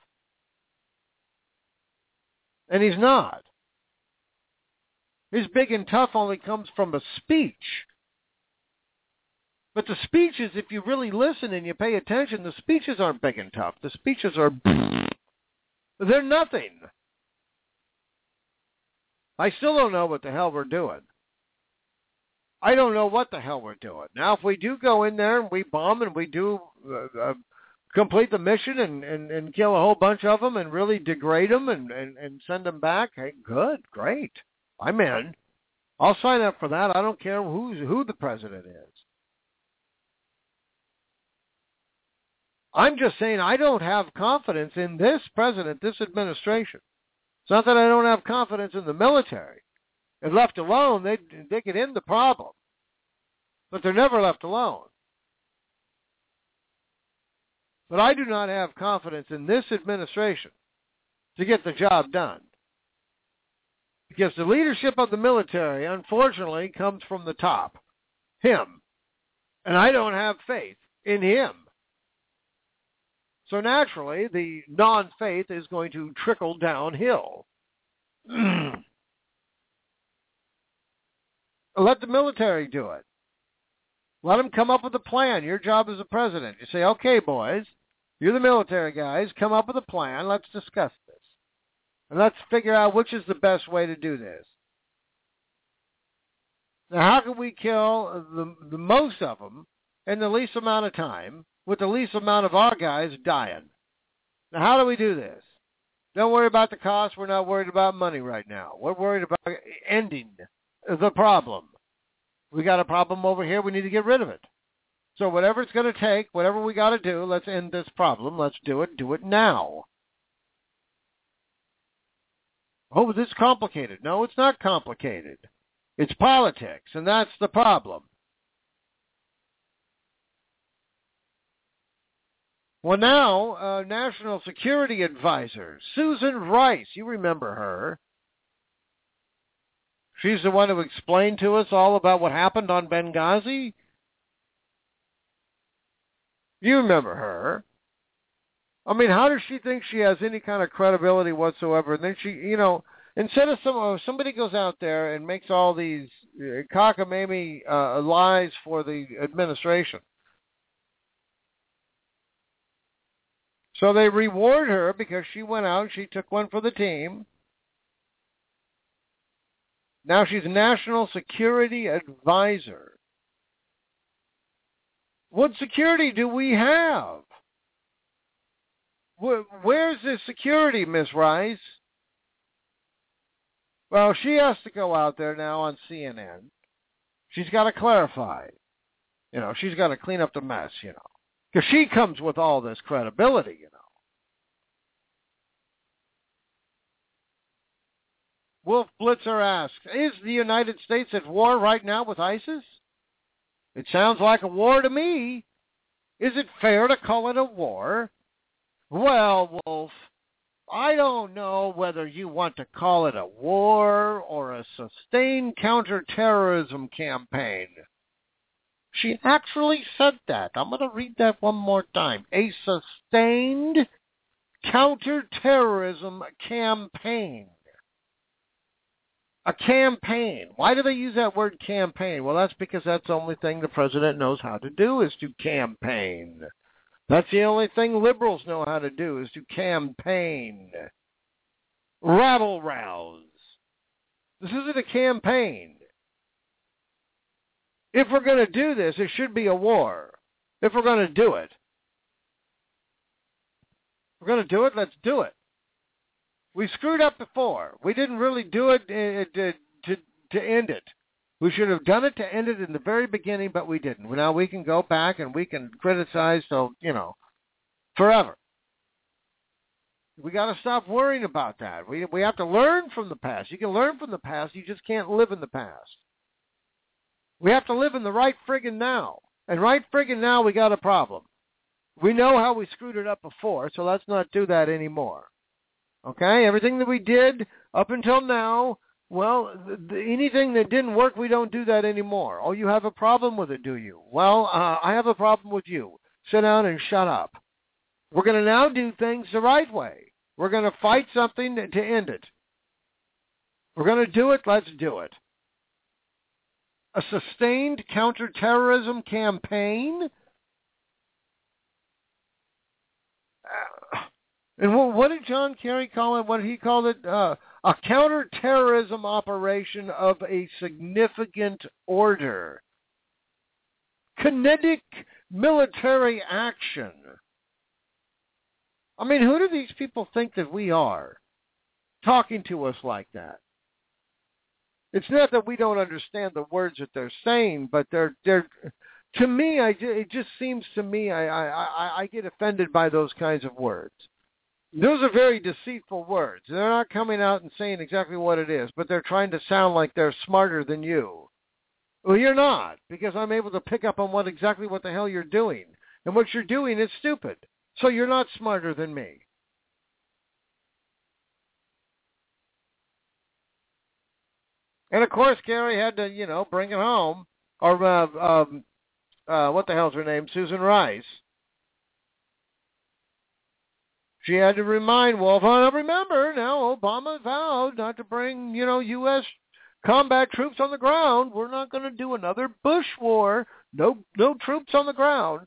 And he's not. His big and tough only comes from a speech. But the speeches, if you really listen and you pay attention, the speeches aren't big and tough. The speeches are, they're nothing. I still don't know what the hell we're doing. I don't know what the hell we're doing. Now, if we do go in there and we bomb and we do complete the mission and kill a whole bunch of them and really degrade them and send them back, hey, good, great. I'm in. I'll sign up for that. I don't care who the president is. I'm just saying I don't have confidence in this president, this administration. It's not that I don't have confidence in the military. If left alone, they could end the problem. But they're never left alone. But I do not have confidence in this administration to get the job done. Because the leadership of the military, unfortunately, comes from the top. Him. And I don't have faith in him. So naturally, the non-faith is going to trickle downhill. Let the military do it. Let them come up with a plan. Your job as a president. You say, okay, boys, you're the military guys. Come up with a plan. Let's discuss this. And let's figure out which is the best way to do this. Now, how can we kill the most of them in the least amount of time with the least amount of our guys dying? Now, how do we do this? Don't worry about the cost. We're not worried about money right now. We're worried about ending the problem. We got a problem over here. We need to get rid of it. So whatever it's going to take, whatever we got to do, let's end this problem. Let's do it. Do it now. Oh, this is complicated. No, it's not complicated. It's politics, and that's the problem. Well, now, National Security Advisor, Susan Rice, you remember her. She's the one who explained to us all about what happened on Benghazi. You remember her. I mean, how does she think she has any kind of credibility whatsoever? And then she, instead of somebody goes out there and makes all these cockamamie lies for the administration. So they reward her because she went out, she took one for the team. Now she's National Security Advisor. What security do we have? Where's the security, Miss Rice? Well, she has to go out there now on CNN. She's got to clarify. She's got to clean up the mess, Because she comes with all this credibility, Wolf Blitzer asks, is the United States at war right now with ISIS? It sounds like a war to me. Is it fair to call it a war? Well, Wolf, I don't know whether you want to call it a war or a sustained counterterrorism campaign. She actually said that. I'm going to read that one more time. A sustained counterterrorism campaign. A campaign. Why do they use that word campaign? Well, that's because that's the only thing the president knows how to do is to campaign. That's the only thing liberals know how to do is to campaign. Rabble rouse. This isn't a campaign. If we're going to do this, it should be a war. If we're going to do it. If we're going to do it, let's do it. We screwed up before. We didn't really do it to end it. We should have done it to end it in the very beginning, but we didn't. Now we can go back and we can criticize forever. We got to stop worrying about that. We have to learn from the past. You can learn from the past. You just can't live in the past. We have to live in the right friggin' now. And right friggin' now we got a problem. We know how we screwed it up before, so let's not do that anymore. Okay, everything that we did up until now, well, anything that didn't work, we don't do that anymore. Oh, you have a problem with it, do you? Well, I have a problem with you. Sit down and shut up. We're going to now do things the right way. We're going to fight something to end it. We're going to do it, let's do it. A sustained counterterrorism campaign? And what did John Kerry call it? What did he call it? a counterterrorism operation of a significant order. Kinetic military action. I mean, who do these people think that we are, talking to us like that? It's not that we don't understand the words that they're saying, but they're to me, it just seems to me I get offended by those kinds of words. Those are very deceitful words. They're not coming out and saying exactly what it is, but they're trying to sound like they're smarter than you. Well, you're not, because I'm able to pick up on exactly what the hell you're doing. And what you're doing is stupid. So you're not smarter than me. And of course, Gary had to, bring it home. Or, what the hell's her name? Susan Rice. She had to remind Wolf, remember, now Obama vowed not to bring, U.S. combat troops on the ground. We're not going to do another Bush war. No troops on the ground.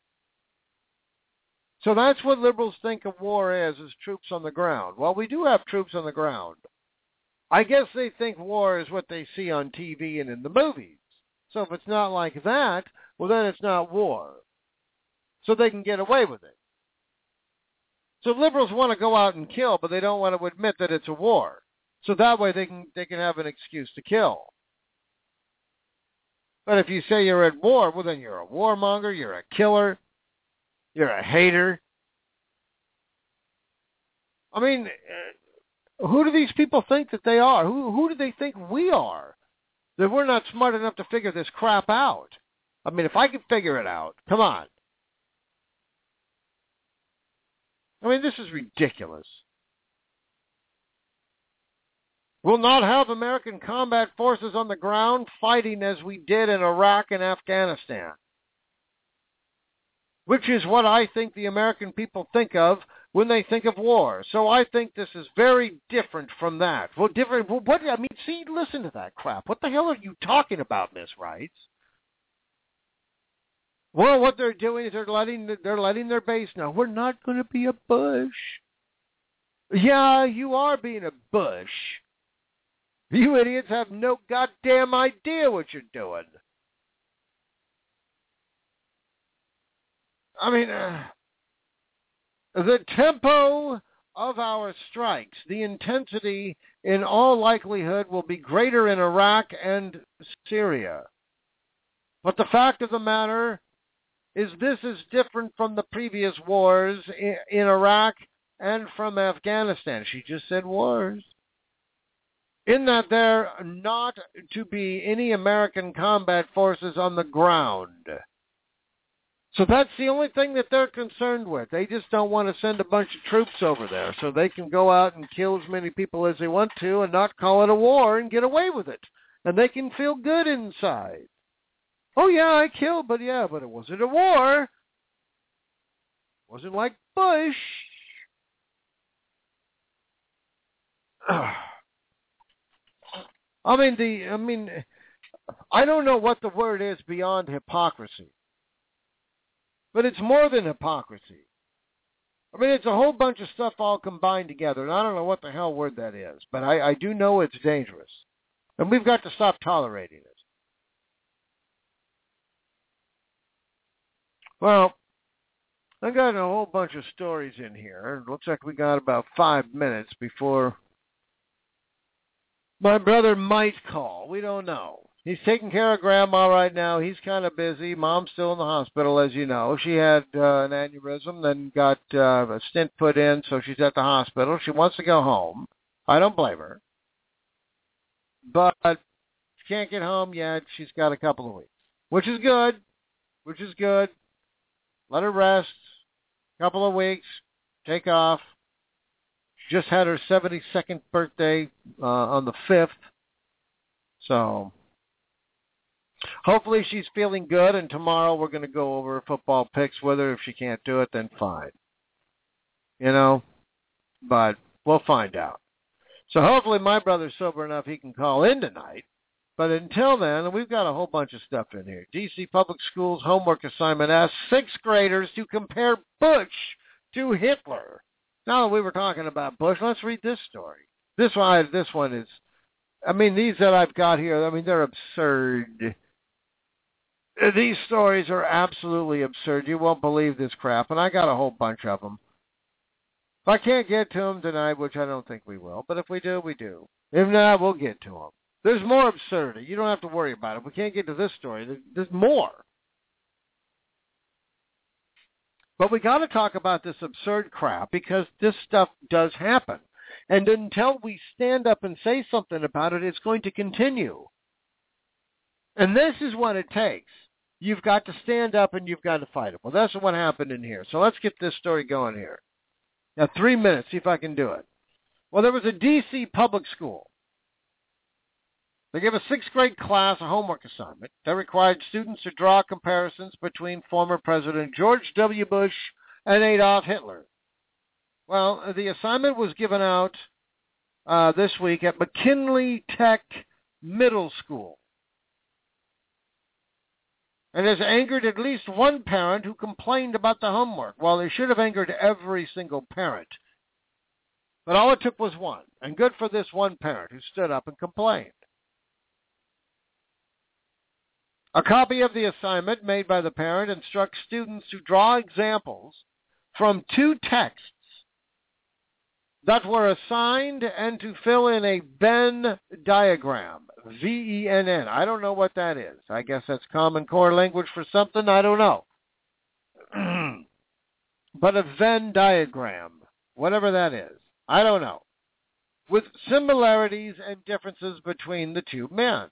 So that's what liberals think of war is troops on the ground. Well, we do have troops on the ground. I guess they think war is what they see on TV and in the movies. So if it's not like that, well, then it's not war. So they can get away with it. So liberals want to go out and kill, but they don't want to admit that it's a war. So that way they can have an excuse to kill. But if you say you're at war, well, then you're a warmonger, you're a killer, you're a hater. I mean, who do these people think that they are? Who do they think we are? That we're not smart enough to figure this crap out. I mean, if I could figure it out, come on. I mean, this is ridiculous. We'll not have American combat forces on the ground fighting as we did in Iraq and Afghanistan, which is what I think the American people think of when they think of war. So I think this is very different from that. Well, different. Well, what? I mean, see, listen to that crap. What the hell are you talking about, Miss Wright? Well, what they're doing is they're letting their base know we're not going to be a Bush. Yeah, you are being a Bush. You idiots have no goddamn idea what you're doing. I mean, the tempo of our strikes, the intensity, in all likelihood, will be greater in Iraq and Syria. But the fact of the matter is this is different from the previous wars in Iraq and from Afghanistan. She just said wars. In that there are not to be any American combat forces on the ground. So that's the only thing that they're concerned with. They just don't want to send a bunch of troops over there so they can go out and kill as many people as they want to and not call it a war and get away with it. And they can feel good inside. Oh, yeah, I killed, but it wasn't a war. It wasn't like Bush. I don't know what the word is beyond hypocrisy. But it's more than hypocrisy. I mean, it's a whole bunch of stuff all combined together, and I don't know what the hell word that is, but I do know it's dangerous. And we've got to stop tolerating it. Well, I got a whole bunch of stories in here. It looks like we got about 5 minutes before my brother might call. We don't know. He's taking care of Grandma right now. He's kind of busy. Mom's still in the hospital, as you know. She had an aneurysm, then got a stent put in, so she's at the hospital. She wants to go home. I don't blame her. But she can't get home yet. She's got a couple of weeks, which is good. Let her rest. Couple of weeks. Take off. She just had her 72nd birthday on the 5th. So hopefully she's feeling good, and tomorrow we're going to go over football picks with her. If she can't do it, then fine. But we'll find out. So hopefully my brother's sober enough he can call in tonight. But until then, we've got a whole bunch of stuff in here. D.C. Public Schools homework assignment asks 6th graders to compare Bush to Hitler. Now that we were talking about Bush, let's read this story. This one is, I mean, these that I've got here, I mean, they're absurd. These stories are absolutely absurd. You won't believe this crap, and I got a whole bunch of them. If I can't get to them tonight, which I don't think we will, but if we do, we do. If not, we'll get to them. There's more absurdity. You don't have to worry about it. If we can't get to this story, there's more. But we got to talk about this absurd crap because this stuff does happen. And until we stand up and say something about it, it's going to continue. And this is what it takes. You've got to stand up and you've got to fight it. Well, that's what happened in here. So let's get this story going here. Now, 3 minutes, see if I can do it. Well, there was a D.C. public school. They gave a 6th grade class a homework assignment that required students to draw comparisons between former President George W. Bush and Adolf Hitler. Well, the assignment was given out this week at McKinley Tech Middle School. And has angered at least one parent who complained about the homework. Well, it should have angered every single parent. But all it took was one. And good for this one parent who stood up and complained. A copy of the assignment made by the parent instructs students to draw examples from 2 texts that were assigned and to fill in a Venn diagram. V-E-N-N. I don't know what that is. I guess that's Common Core language for something. I don't know. But a Venn diagram, whatever that is, I don't know. With similarities and differences between the 2 men.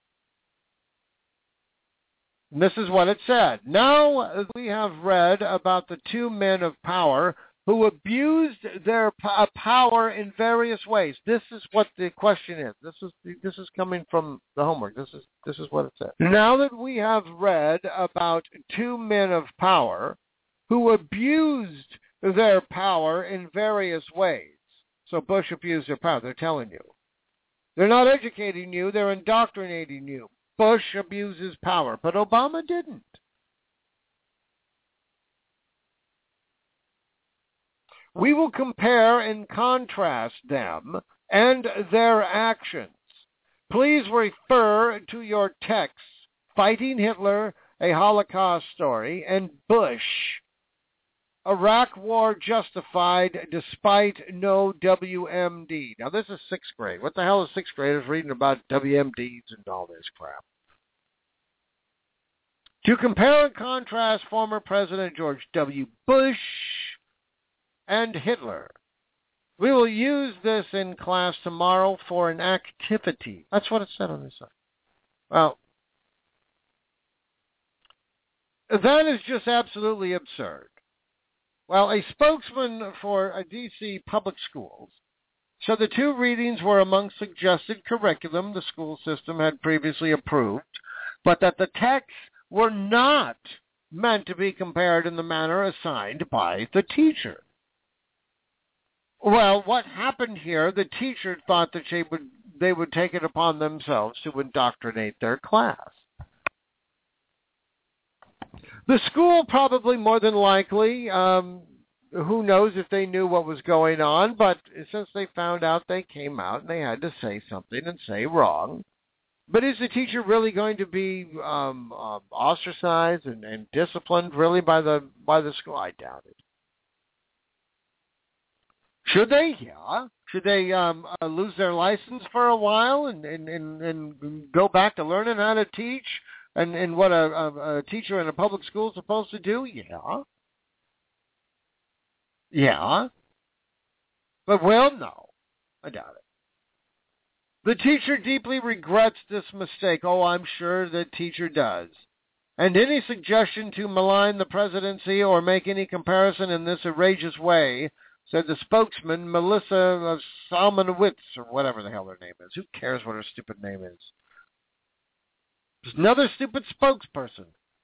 And this is what it said. Now we have read about the 2 men of power who abused their power in various ways. This is what the question is. This is coming from the homework. This is what it says. Now that we have read about 2 men of power who abused their power in various ways. So Bush abused their power. They're telling you. They're not educating you. They're indoctrinating you. Bush abuses power, but Obama didn't. We will compare and contrast them and their actions. Please refer to your texts, Fighting Hitler, A Holocaust Story, and Bush, Iraq War Justified Despite No WMD. Now, this is 6th grade. What the hell is 6th graders reading about WMDs and all this crap? To compare and contrast former President George W. Bush and Hitler. We will use this in class tomorrow for an activity. That's what it said on this side. Well, that is just absolutely absurd. Well, a spokesman for D.C. public schools said the 2 readings were among suggested curriculum the school system had previously approved, but that the texts were not meant to be compared in the manner assigned by the teacher. Well, what happened here, the teacher thought that they would take it upon themselves to indoctrinate their class. The school probably more than likely, who knows if they knew what was going on, but since they found out, they came out and they had to say something and say wrong. But is the teacher really going to be ostracized and disciplined really by the school? I doubt it. Should they? Yeah. Should they lose their license for a while and go back to learning how to teach and what a teacher in a public school is supposed to do? Yeah. Yeah. But, well, no. I doubt it. The teacher deeply regrets this mistake. Oh, I'm sure the teacher does. And any suggestion to malign the presidency or make any comparison in this outrageous way, said the spokesman, Melissa Salmonowitz, or whatever the hell her name is. Who cares what her stupid name is? Just another stupid spokesperson.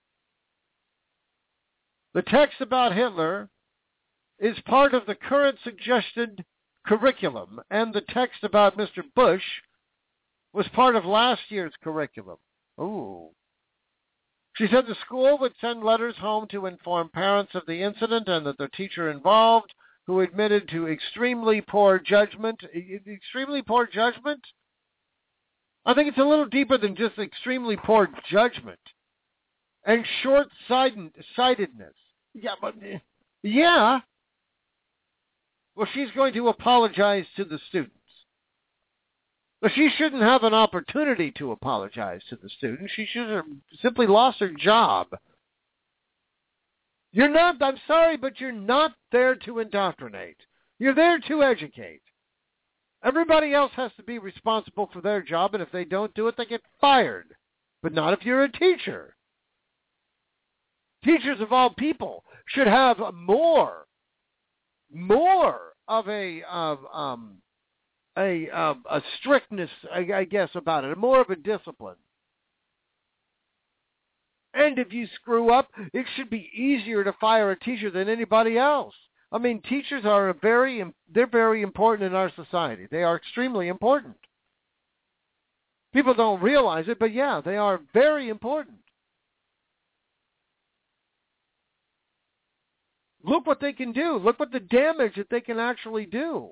The text about Hitler is part of the current suggested curriculum, and the text about Mr. Bush was part of last year's curriculum. Ooh. She said the school would send letters home to inform parents of the incident and that the teacher involved who admitted to extremely poor judgment. Extremely poor judgment? I think it's a little deeper than just extremely poor judgment. And short-sightedness. Yeah. Well, she's going to apologize to the students. But she shouldn't have an opportunity to apologize to the students. She should have simply lost her job. I'm sorry, but you're not there to indoctrinate. You're there to educate. Everybody else has to be responsible for their job, and if they don't do it, they get fired. But not if you're a teacher. Teachers of all people should have more of a strictness, I guess, about it, more of a discipline. And if you screw up, it should be easier to fire a teacher than anybody else. I mean, teachers are they're very important in our society. They are extremely important. People don't realize it, but yeah, they are very important. Look what they can do. Look what the damage that they can actually do.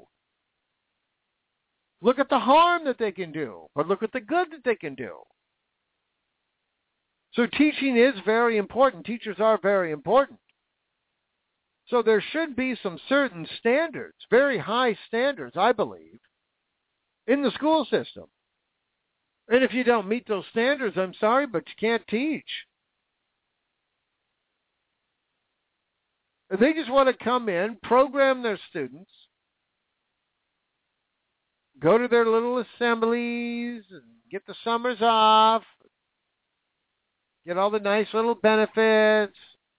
Look at the harm that they can do, but look at the good that they can do. So teaching is very important. Teachers are very important. So there should be some certain standards, very high standards, I believe, in the school system. And if you don't meet those standards, I'm sorry, but you can't teach. And they just want to come in, program their students, go to their little assemblies, and get the summers off, get all the nice little benefits,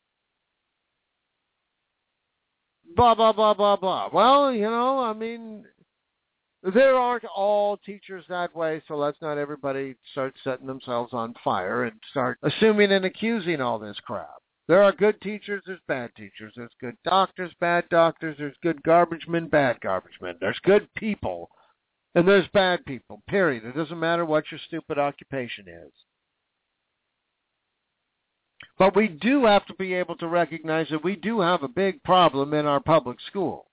blah, blah, blah, blah, blah. Well, I mean, there aren't all teachers that way, so let's not everybody start setting themselves on fire and start assuming and accusing all this crap. There are good teachers, there's bad teachers. There's good doctors, bad doctors. There's good garbage men, bad garbage men. There's good people, and there's bad people, period. It doesn't matter what your stupid occupation is. But we do have to be able to recognize that we do have a big problem in our public schools.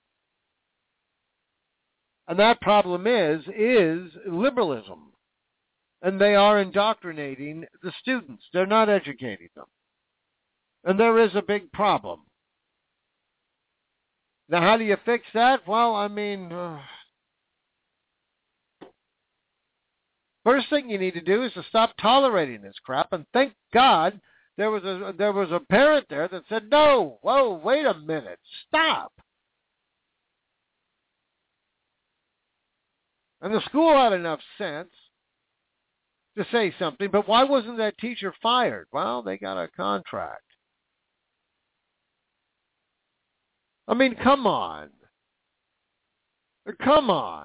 And that problem is liberalism. And they are indoctrinating the students. They're not educating them. And there is a big problem. Now, how do you fix that? Well, I mean, first thing you need to do is to stop tolerating this crap. And thank God there was a parent there that said, no, whoa, wait a minute, stop. And the school had enough sense to say something, but why wasn't that teacher fired? Well, they got a contract. I mean, come on. Come on.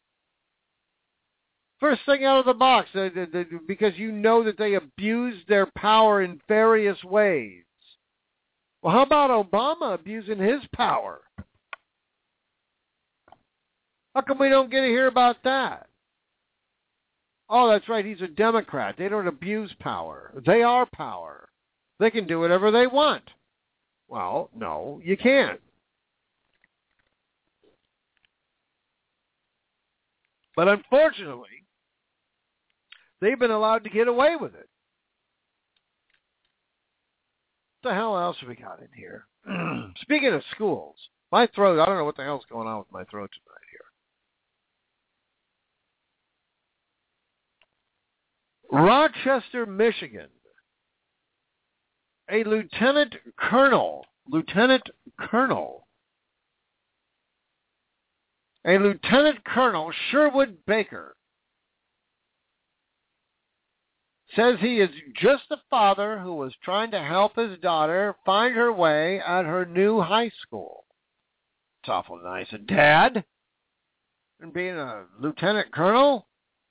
First thing out of the box, because you know that they abused their power in various ways. Well, how about Obama abusing his power? How come we don't get to hear about that? Oh, that's right, he's a Democrat. They don't abuse power. They are power. They can do whatever they want. Well, no, you can't. But unfortunately, they've been allowed to get away with it. What the hell else have we got in here? Speaking of schools, my throat, I don't know what the hell's going on with my throat tonight here. Rochester, Michigan. A Lieutenant Colonel, Sherwood Baker, says he is just a father who was trying to help his daughter find her way at her new high school. It's awful nice. A dad? And being a lieutenant colonel?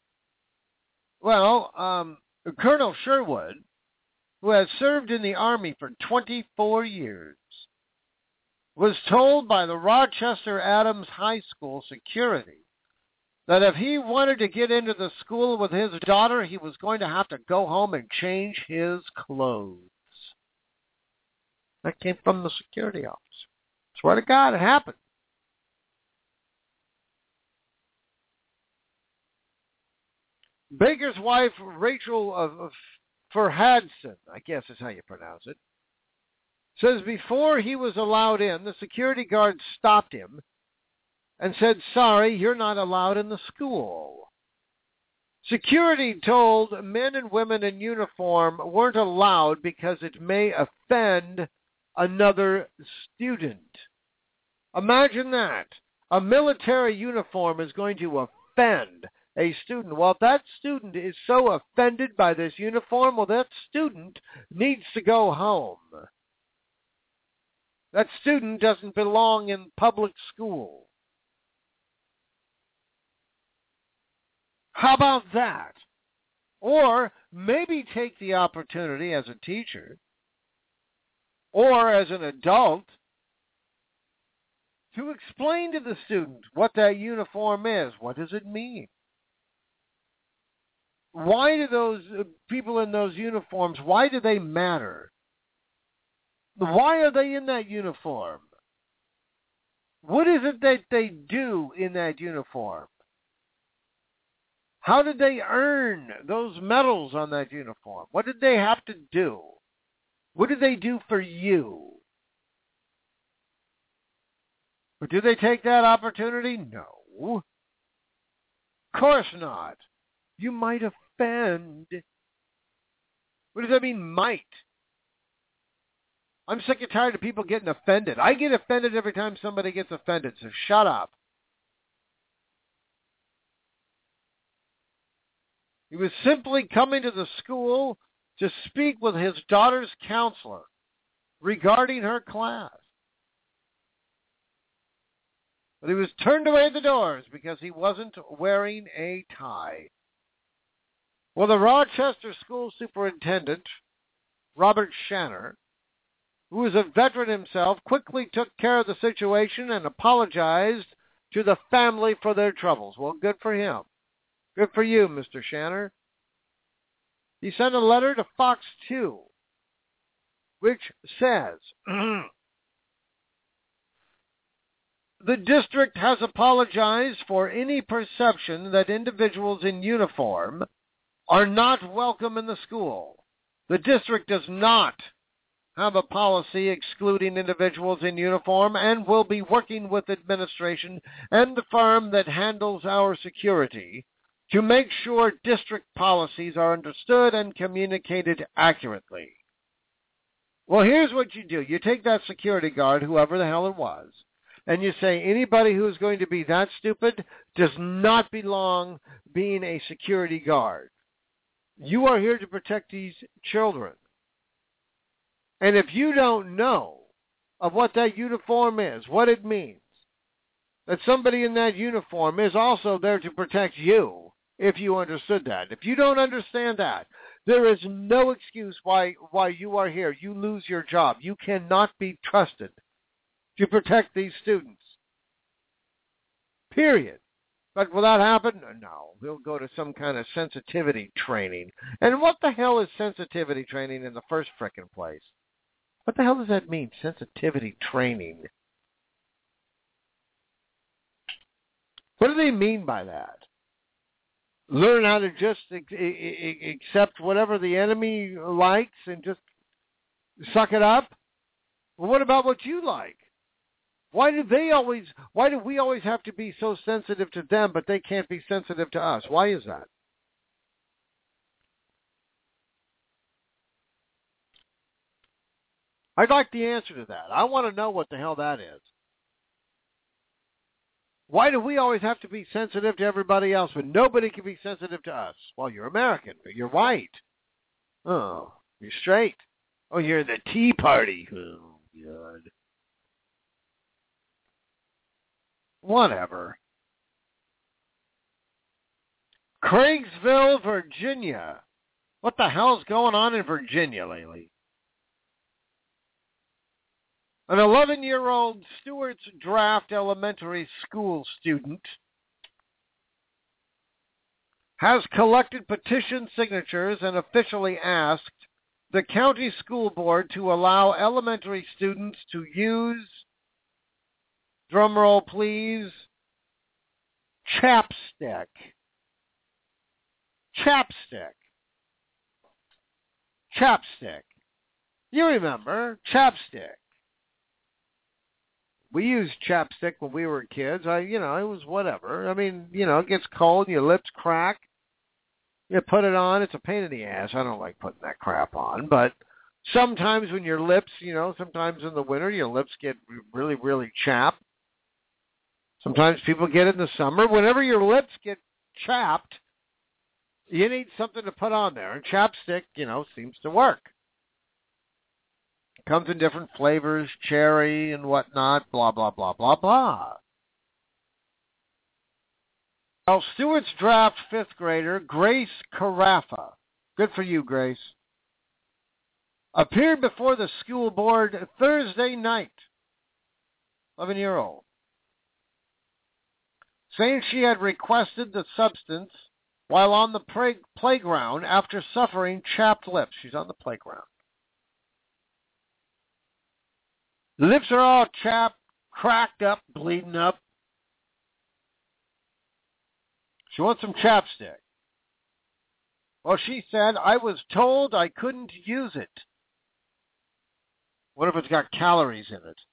Well, Colonel Sherwood, who has served in the Army for 24 years, was told by the Rochester Adams High School security that if he wanted to get into the school with his daughter, he was going to have to go home and change his clothes. That came from the security officer. Swear to God, it happened. Baker's wife, Rachel Ferhadson, I guess is how you pronounce it, says before he was allowed in, the security guard stopped him and said, "Sorry, you're not allowed in the school." Security told men and women in uniform weren't allowed because it may offend another student. Imagine that. A military uniform is going to offend a student. Well, if that student is so offended by this uniform, well, that student needs to go home. That student doesn't belong in public school. How about that? Or maybe take the opportunity as a teacher or as an adult to explain to the student what that uniform is. What does it mean? Why do those people in those uniforms, why do they matter? Why are they in that uniform? What is it that they do in that uniform? How did they earn those medals on that uniform? What did they have to do? What did they do for you? But do they take that opportunity? No. Of course not. You might offend. What does that mean, might? I'm sick and tired of people getting offended. I get offended every time somebody gets offended, so shut up. He was simply coming to the school to speak with his daughter's counselor regarding her class. But he was turned away at the doors because he wasn't wearing a tie. Well, the Rochester School Superintendent, Robert Shanner, who was a veteran himself, quickly took care of the situation and apologized to the family for their troubles. Well, good for him. Good for you, Mr. Shanner. He sent a letter to Fox 2, which says, the district has apologized for any perception that individuals in uniform are not welcome in the school. The district does not have a policy excluding individuals in uniform and will be working with administration and the firm that handles our security to make sure district policies are understood and communicated accurately. Well, here's what you do. You take that security guard, whoever the hell it was, and you say anybody who is going to be that stupid does not belong being a security guard. You are here to protect these children. And if you don't know of what that uniform is, what it means, that somebody in that uniform is also there to protect you, if you understood that. If you don't understand that, there is no excuse why you are here. You lose your job. You cannot be trusted to protect these students. Period. But will that happen? No. He'll go to some kind of sensitivity training. And what the hell is sensitivity training in the first frickin' place? What the hell does that mean, sensitivity training? What do they mean by that? Learn how to just accept whatever the enemy likes and just suck it up? Well, what about what you like? Why do we always have to be so sensitive to them, but they can't be sensitive to us? Why is that? I'd like the answer to that. I want to know what the hell that is. Why do we always have to be sensitive to everybody else, but nobody can be sensitive to us? Well, you're American, but you're white. Oh, you're straight. Oh, you're the Tea Party. Oh, God. Whatever. Craigsville, Virginia. What the hell's going on in Virginia lately? An 11-year-old Stewart's Draft Elementary School student has collected petition signatures and officially asked the county school board to allow elementary students to use Drum roll, please. Chapstick. Chapstick. Chapstick. You remember, chapstick. We used chapstick when we were kids. It was whatever. I mean, it gets cold and your lips crack. You put it on. It's a pain in the ass. I don't like putting that crap on. But sometimes when your lips, sometimes in the winter, your lips get really, really chapped. Sometimes people get it in the summer. Whenever your lips get chapped, you need something to put on there. And chapstick, seems to work. It comes in different flavors, cherry and whatnot, blah, blah, blah, blah, blah. Well, Stewart's draft fifth grader, Grace Carafa, good for you, Grace, appeared before the school board Thursday night, 11-year-old, saying she had requested the substance while on the playground after suffering chapped lips. She's on the playground. The lips are all chapped, cracked up, bleeding up. She wants some chapstick. Well, she said, I was told I couldn't use it. What if it's got calories in it?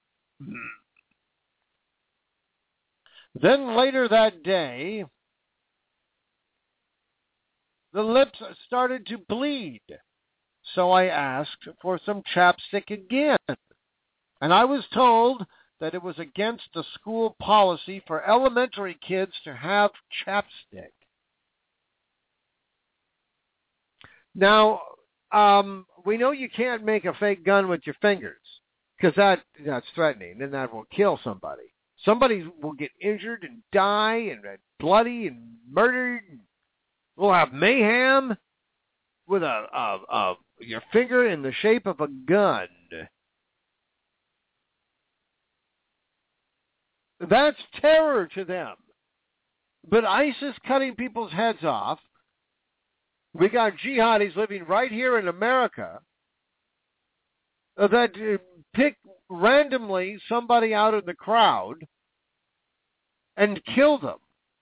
Then later that day, the lips started to bleed. So I asked for some chapstick again. And I was told that it was against the school policy for elementary kids to have chapstick. Now, we know you can't make a fake gun with your fingers because that's threatening and that will kill somebody. Somebody will get injured and die and bloody and murdered. We'll have mayhem with your finger in the shape of a gun. That's terror to them. But ISIS cutting people's heads off. We got jihadis living right here in America that pick randomly somebody out of the crowd and kill them.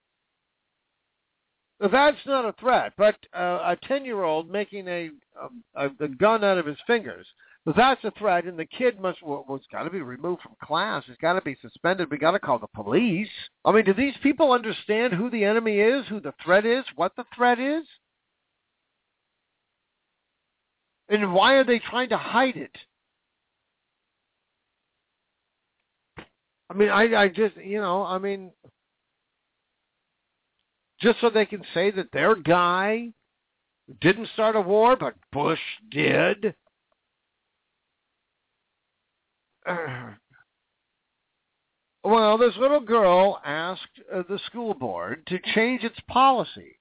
That's not a threat, but a 10-year-old making a gun out of his fingers, that's a threat, and the kid it's got to be removed from class. It's got to be suspended. We got to call the police. I mean, do these people understand who the enemy is, who the threat is, what the threat is? And why are they trying to hide it? I mean, I just, just so they can say that their guy didn't start a war, but Bush did. Well, this little girl asked the school board to change its policy.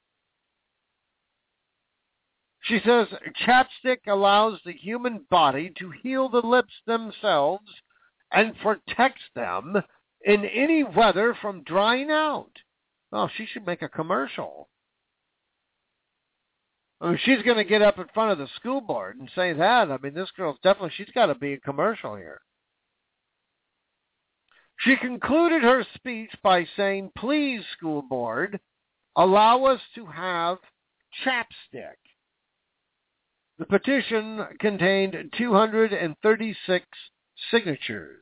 She says chapstick allows the human body to heal the lips themselves and protects them in any weather from drying out. Oh, she should make a commercial. I mean, she's going to get up in front of the school board and say that. I mean, this girl's she's got to be a commercial here. She concluded her speech by saying, please, school board, allow us to have chapstick. The petition contained 236 signatures.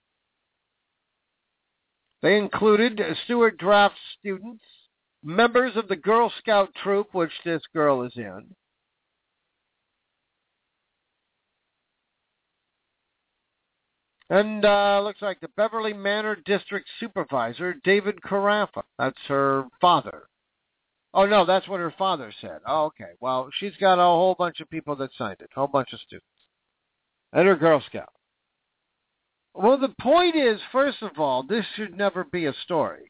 They included Stewart Draft students, members of the Girl Scout troop, which this girl is in, and looks like the Beverly Manor District Supervisor, David Carafa. That's her father. Oh, no, that's what her father said. Oh, okay. Well, she's got a whole bunch of people that signed it, a whole bunch of students, and her Girl Scout. Well, the point is, first of all, this should never be a story.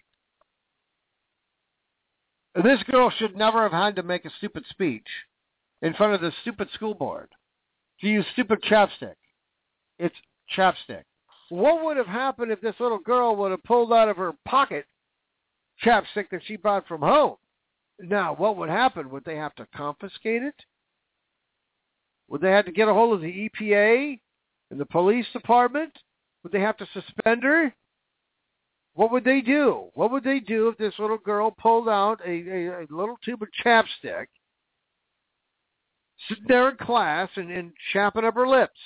This girl should never have had to make a stupid speech in front of the stupid school board to use stupid chapstick. It's chapstick. What would have happened if this little girl would have pulled out of her pocket chapstick that she brought from home? Now, what would happen? Would they have to confiscate it? Would they have to get a hold of the EPA and the police department? Would they have to suspend her? What would they do? What would they do if this little girl pulled out a little tube of chapstick, sitting there in class and chapping up her lips?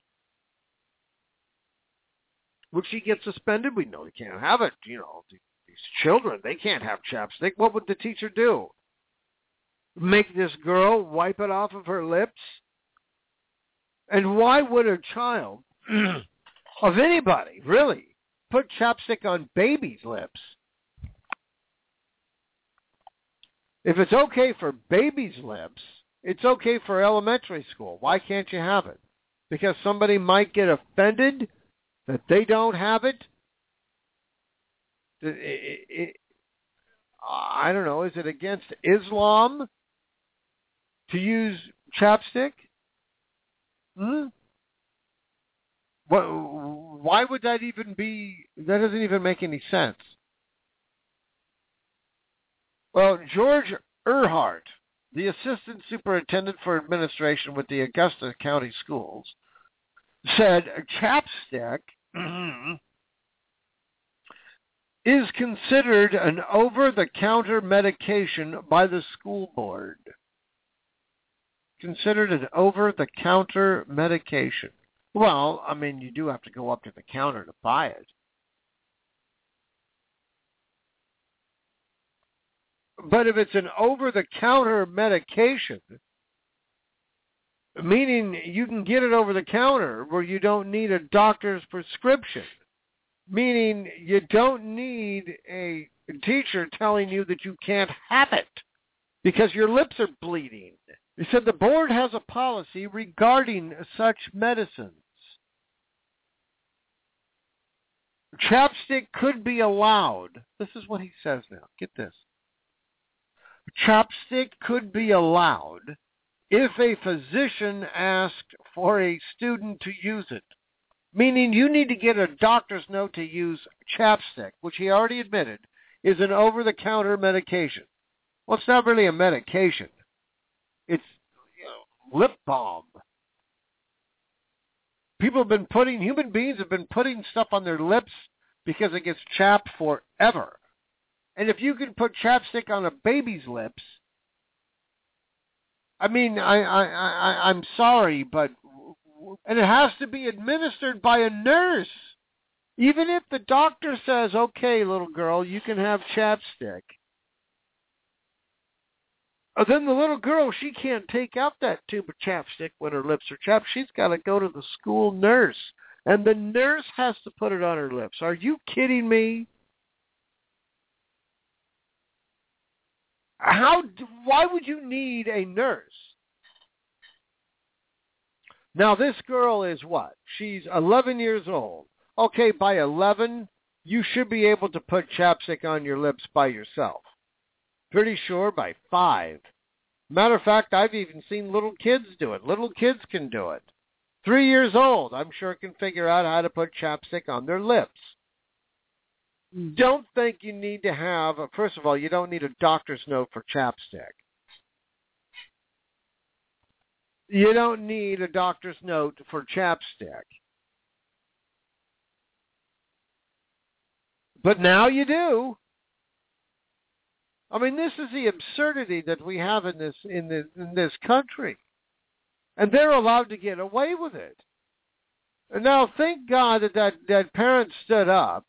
Would she get suspended? We know they can't have it. You know, these children, they can't have chapstick. What would the teacher do? Make this girl wipe it off of her lips? And why would a child of anybody, really, put chapstick on babies' lips? If it's okay for babies' lips, it's okay for elementary school. Why can't you have it? Because somebody might get offended that they don't have it? I don't know. Is it against Islam to use chapstick? Why would that even be? That doesn't even make any sense. Well, George Earhart, the assistant superintendent for administration with the Augusta County Schools, said chapstick is considered an over-the-counter medication by the school board. Considered an over-the-counter medication. Well, I mean, you do have to go up to the counter to buy it. But if it's an over-the-counter medication, meaning you can get it over the counter where you don't need a doctor's prescription, meaning you don't need a teacher telling you that you can't have it because your lips are bleeding. He said the board has a policy regarding such medicines. Chapstick could be allowed. This is what he says now. Get this. Chapstick could be allowed if a physician asked for a student to use it. Meaning you need to get a doctor's note to use chapstick, which he already admitted is an over-the-counter medication. Well, it's not really a medication. It's lip balm. Human beings have been putting stuff on their lips because it gets chapped forever. And if you can put chapstick on a baby's lips, I mean, I'm sorry, but, and it has to be administered by a nurse. Even if the doctor says, okay, little girl, you can have chapstick. Then the little girl, she can't take out that tube of chapstick when her lips are chapped. She's got to go to the school nurse. And the nurse has to put it on her lips. Are you kidding me? Why would you need a nurse? Now, this girl is what? She's 11 years old. Okay, by 11, you should be able to put chapstick on your lips by yourself. Pretty sure by 5. Matter of fact, I've even seen little kids do it. Little kids can do it. 3 years old, I'm sure can figure out how to put chapstick on their lips. Don't think you need to have, first of all, you don't need a doctor's note for chapstick. You don't need a doctor's note for chapstick. But now you do. I mean, this is the absurdity that we have in this country. And they're allowed to get away with it. And now thank God that parent stood up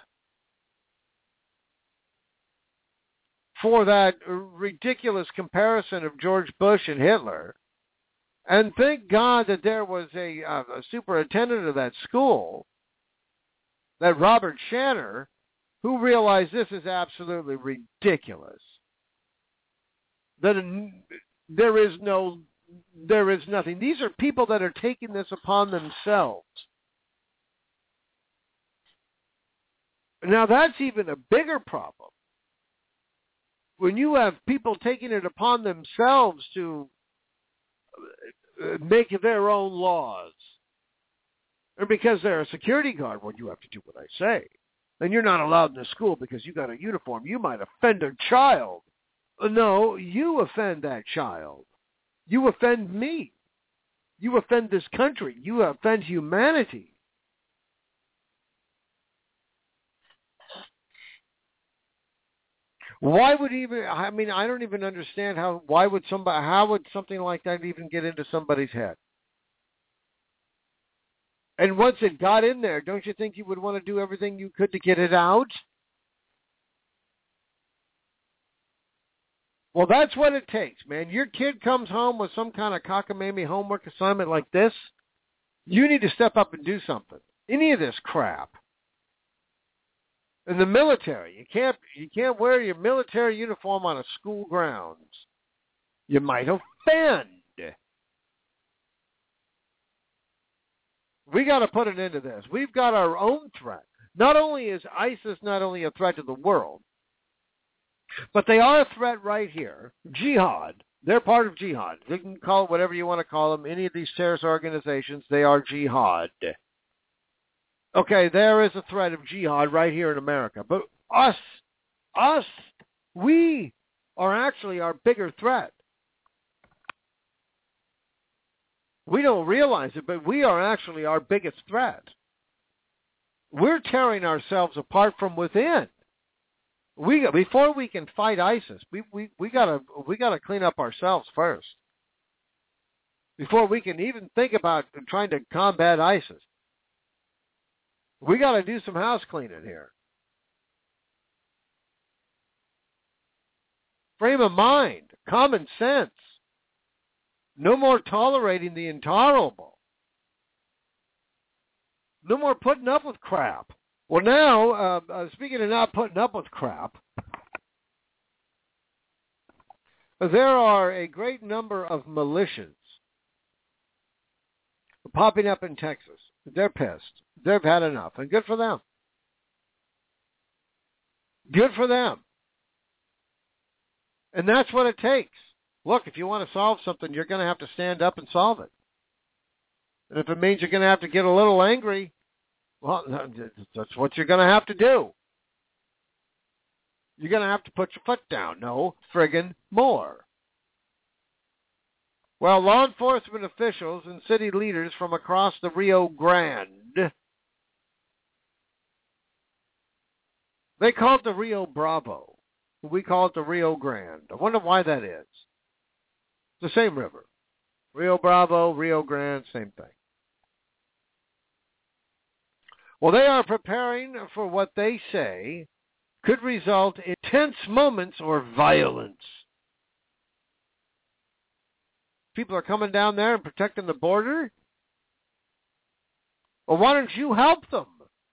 for that ridiculous comparison of George Bush and Hitler. And thank God that there was a superintendent of that school, that Robert Shanner, who realized this is absolutely ridiculous. That there is nothing. These are people that are taking this upon themselves. Now that's even a bigger problem. When you have people taking it upon themselves to make their own laws, or because they're a security guard, well, you have to do what I say. Then you're not allowed in the school because you got a uniform. You might offend a child. No, you offend that child. You offend me. You offend this country. You offend humanity. Why would even? I mean, I don't even understand how. Why would somebody? How would something like that even get into somebody's head? And once it got in there, don't you think you would want to do everything you could to get it out? Well, that's what it takes, man. Your kid comes home with some kind of cockamamie homework assignment like this, you need to step up and do something. Any of this crap. In the military, you can't wear your military uniform on a school grounds. You might offend. We got to put an end to this. We've got our own threat. Not only is ISIS not only a threat to the world, but they are a threat right here. Jihad. They're part of jihad. You can call it whatever you want to call them. Any of these terrorist organizations, they are jihad. Okay, there is a threat of jihad right here in America. But us, we are actually our bigger threat. We don't realize it, but we are actually our biggest threat. We're tearing ourselves apart from within. Before we can fight ISIS, we gotta clean up ourselves first. Before we can even think about trying to combat ISIS, we gotta do some house cleaning here. Frame of mind, common sense. No more tolerating the intolerable. No more putting up with crap. Well, now, speaking of not putting up with crap, there are a great number of militias popping up in Texas. They're pissed. They've had enough, and good for them. Good for them. And that's what it takes. Look, if you want to solve something, you're going to have to stand up and solve it. And if it means you're going to have to get a little angry, well, that's what you're going to have to do. You're going to have to put your foot down. No friggin' more. Well, law enforcement officials and city leaders from across the Rio Grande, they call it the Rio Bravo. We call it the Rio Grande. I wonder why that is. It's the same river. Rio Bravo, Rio Grande, same thing. Well, they are preparing for what they say could result in tense moments or violence. People are coming down there and protecting the border. Well, why don't you help them?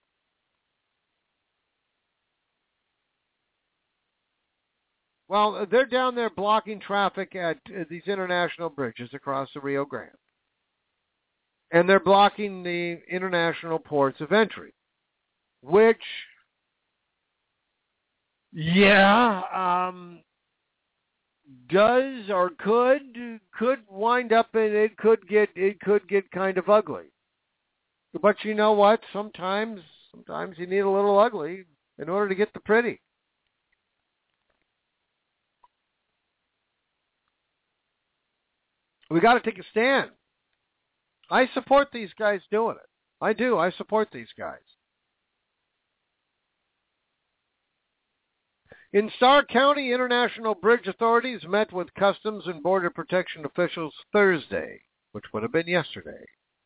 Well, they're down there blocking traffic at these international bridges across the Rio Grande. And they're blocking the international ports of entry, which, does or could wind up and it could get kind of ugly. But you know what? Sometimes you need a little ugly in order to get the pretty. We got to take a stand. I support these guys doing it. I do. I support these guys. In Starr County, international bridge authorities met with Customs and Border Protection officials Thursday, which would have been yesterday.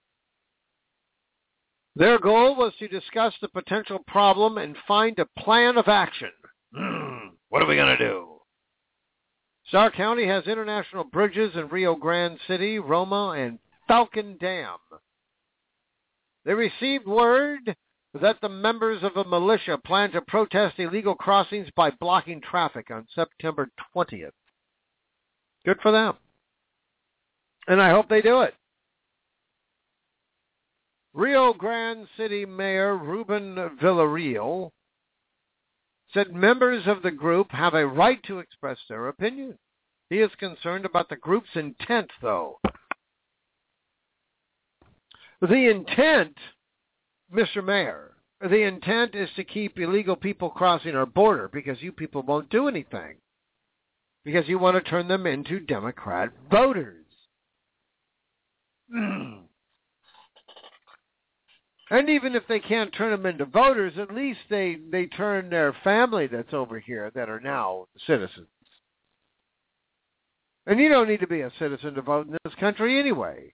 Their goal was to discuss the potential problem and find a plan of action. What are we going to do? Starr County has international bridges in Rio Grande City, Roma, and Falcon Dam. They received word that the members of a militia plan to protest illegal crossings by blocking traffic on September 20th. Good for them. And I hope they do it. Rio Grande City Mayor Ruben Villarreal said members of the group have a right to express their opinion. He is concerned about the group's intent, though. The intent, Mr. Mayor, the intent is to keep illegal people crossing our border because you people won't do anything. Because you want to turn them into Democrat voters. And even if they can't turn them into voters, at least they turn their family that's over here that are now citizens. And you don't need to be a citizen to vote in this country anyway.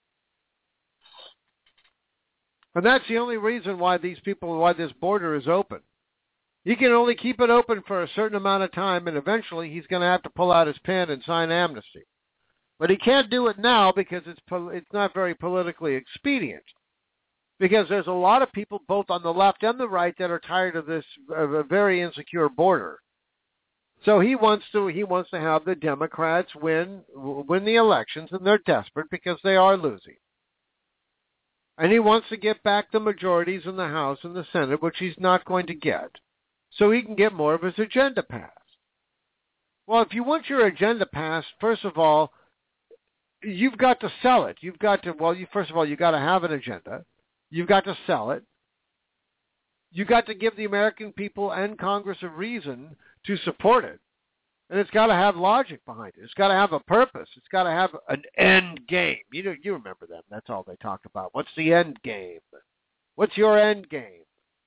And that's the only reason why this border is open. He can only keep it open for a certain amount of time, and eventually he's going to have to pull out his pen and sign amnesty. But he can't do it now because it's not very politically expedient. Because there's a lot of people, both on the left and the right, that are tired of this a very insecure border. So he wants to have the Democrats win the elections, and they're desperate because they are losing. And he wants to get back the majorities in the House and the Senate, which he's not going to get, so he can get more of his agenda passed. Well, if you want your agenda passed, first of all, you've got to sell it. First of all, you've got to have an agenda. You've got to sell it. You've got to give the American people and Congress a reason to support it. And it's got to have logic behind it. It's got to have a purpose. It's got to have an end game. You remember them. That's all they talk about. What's the end game? What's your end game?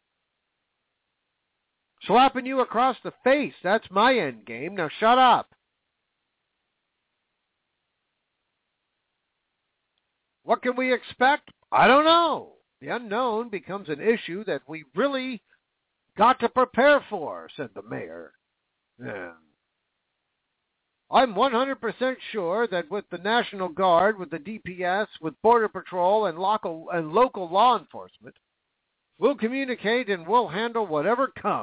Slapping you across the face. That's my end game. Now shut up. What can we expect? I don't know. The unknown becomes an issue that we really got to prepare for, said the mayor. Yeah. I'm 100% sure that with the National Guard, with the DPS, with Border Patrol, and local law enforcement, we'll communicate and we'll handle whatever comes.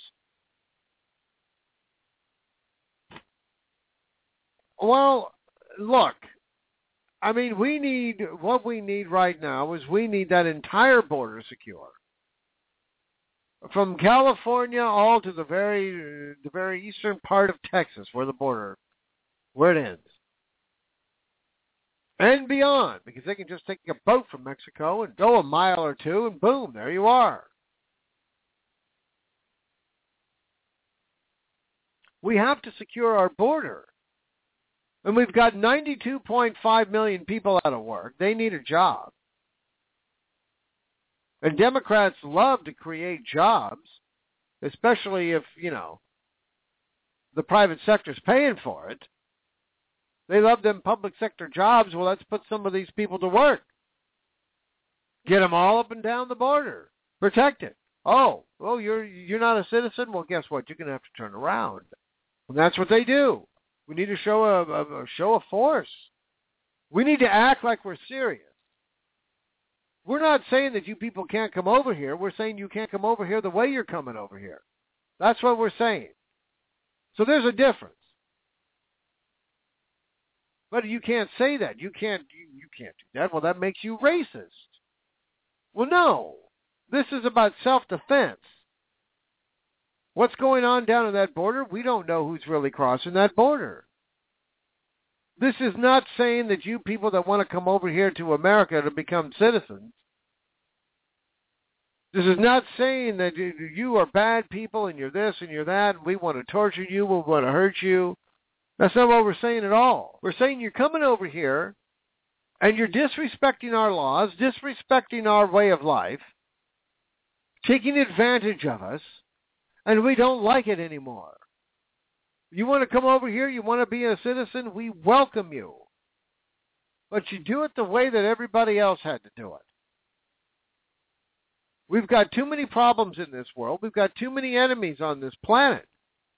Well, look, I mean, what we need right now is we need that entire border secure. From California all to the very eastern part of Texas where it ends. And beyond, because they can just take a boat from Mexico and go a mile or two and boom, there you are. We have to secure our border. And we've got 92.5 million people out of work. They need a job. And Democrats love to create jobs, especially if, the private sector's paying for it. They love them public sector jobs. Well, let's put some of these people to work. Get them all up and down the border. Protect it. Oh, you're not a citizen? Well, guess what? You're going to have to turn around. And that's what they do. We need to show a force. We need to act like we're serious. We're not saying that you people can't come over here. We're saying you can't come over here the way you're coming over here. That's what we're saying. So there's a difference. But you can't say that. You can't do that. Well, that makes you racist. Well, no. This is about self-defense. What's going on down at that border? We don't know who's really crossing that border. This is not saying that you people that want to come over here to America to become citizens. This is not saying that you are bad people and you're this and you're that and we want to torture you, we want to hurt you. That's not what we're saying at all. We're saying you're coming over here and you're disrespecting our laws, disrespecting our way of life, taking advantage of us, and we don't like it anymore. You want to come over here, you want to be a citizen, we welcome you. But you do it the way that everybody else had to do it. We've got too many problems in this world. We've got too many enemies on this planet.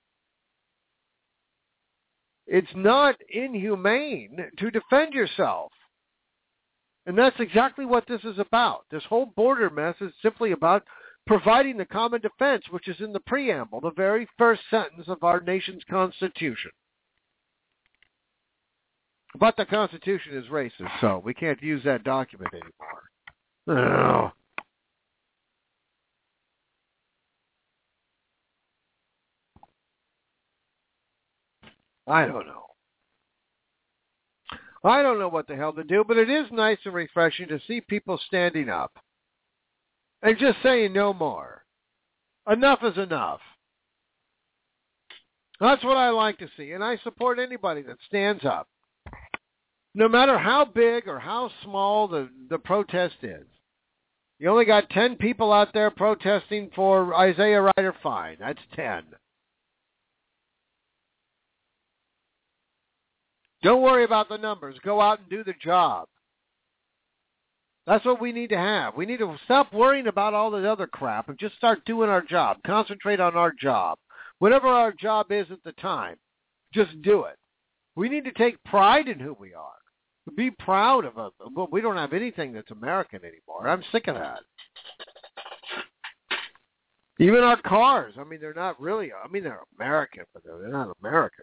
It's not inhumane to defend yourself. And that's exactly what this is about. This whole border mess is simply about providing the common defense, which is in the preamble, the very first sentence of our nation's Constitution. But the Constitution is racist, so we can't use that document anymore. I don't know. I don't know what the hell to do, but it is nice and refreshing to see people standing up and just saying no more. Enough is enough. That's what I like to see, and I support anybody that stands up. No matter how big or how small the protest is. You only got 10 people out there protesting for Isaiah Ryder fine. That's 10. Don't worry about the numbers. Go out and do the job. That's what we need to have. We need to stop worrying about all the other crap and just start doing our job. Concentrate on our job. Whatever our job is at the time, just do it. We need to take pride in who we are. Be proud of it. We don't have anything that's American anymore. I'm sick of that. Even our cars. I mean, they're not really, they're American, but they're not American.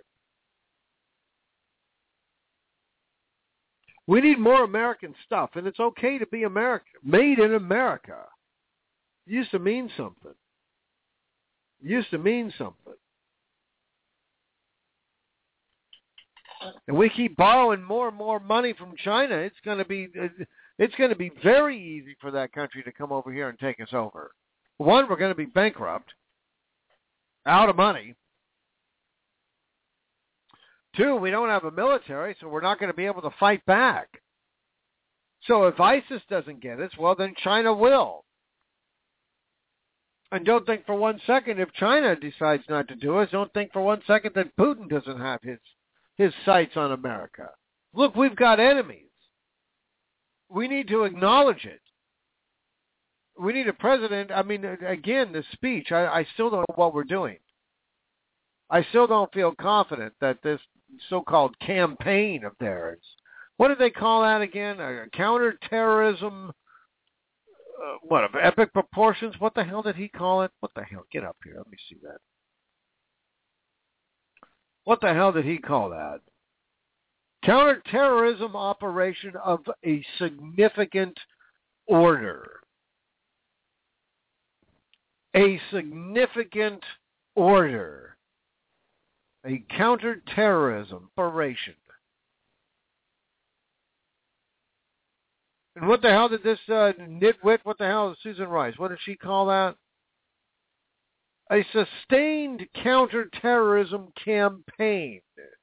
We need more American stuff, and it's okay to be American. Made in America. It used to mean something. And we keep borrowing more and more money from China. It's going to be very easy for that country to come over here and take us over. One, we're going to be bankrupt, out of money. Two, we don't have a military, so we're not going to be able to fight back. So if ISIS doesn't get us, well, then China will. And don't think for 1 second, if China decides not to do us, don't think for 1 second that Putin doesn't have his sights on America. Look, we've got enemies. We need to acknowledge it. We need a president. Again, the speech, I still don't know what we're doing. I still don't feel confident that this so-called campaign of theirs, what did they call that again? A counterterrorism, of epic proportions? What the hell did he call it? What the hell? Get up here. Let me see that. What the hell did he call that? Counterterrorism operation of a significant order. A significant order. A counterterrorism operation. And what the hell did this nitwit, what the hell is Susan Rice? What did she call that? A sustained counterterrorism campaign.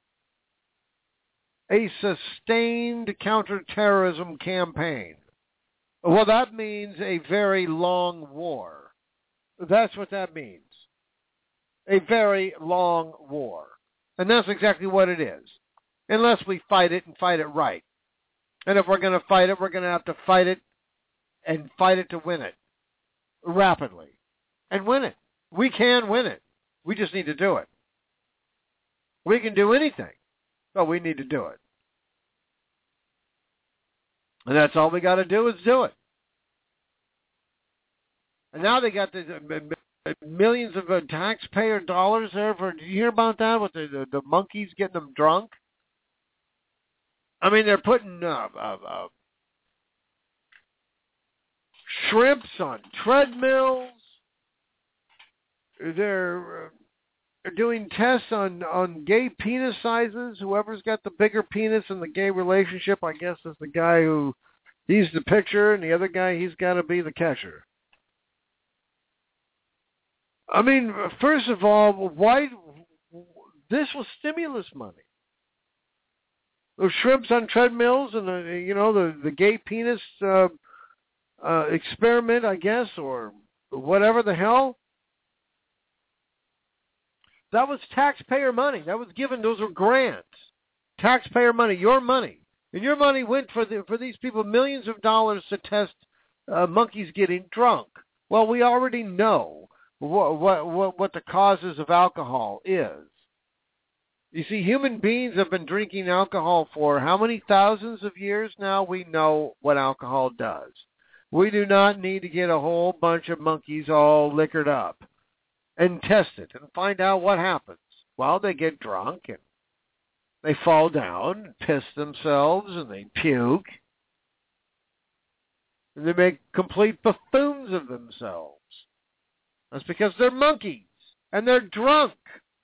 A sustained counterterrorism campaign. Well, that means a very long war. That's what that means. A very long war. And that's exactly what it is. Unless we fight it and fight it right. And if we're going to fight it, we're going to have to fight it and fight it to win it. Rapidly. And win it. We can win it. We just need to do it. We can do anything, but we need to do it. And that's all we got to do is do it. And now they got the millions of taxpayer dollars there for, did you hear about that? With the monkeys getting them drunk? I mean, they're putting shrimps on treadmills. They're doing tests on gay penis sizes. Whoever's got the bigger penis in the gay relationship, I guess, is the guy who, he's the pitcher, and the other guy, he's got to be the catcher. I mean, first of all, why? This was stimulus money. Those shrimps on treadmills and the gay penis experiment, I guess, or whatever the hell. That was taxpayer money. That was given. Those were grants. Taxpayer money, your money, and your money went for these people millions of dollars to test monkeys getting drunk. Well, we already know what the causes of alcohol is. You see, human beings have been drinking alcohol for how many thousands of years now? We know what alcohol does. We do not need to get a whole bunch of monkeys all liquored up and test it and find out what happens. Well, they get drunk and they fall down and piss themselves and they puke. And they make complete buffoons of themselves. That's because they're monkeys and they're drunk.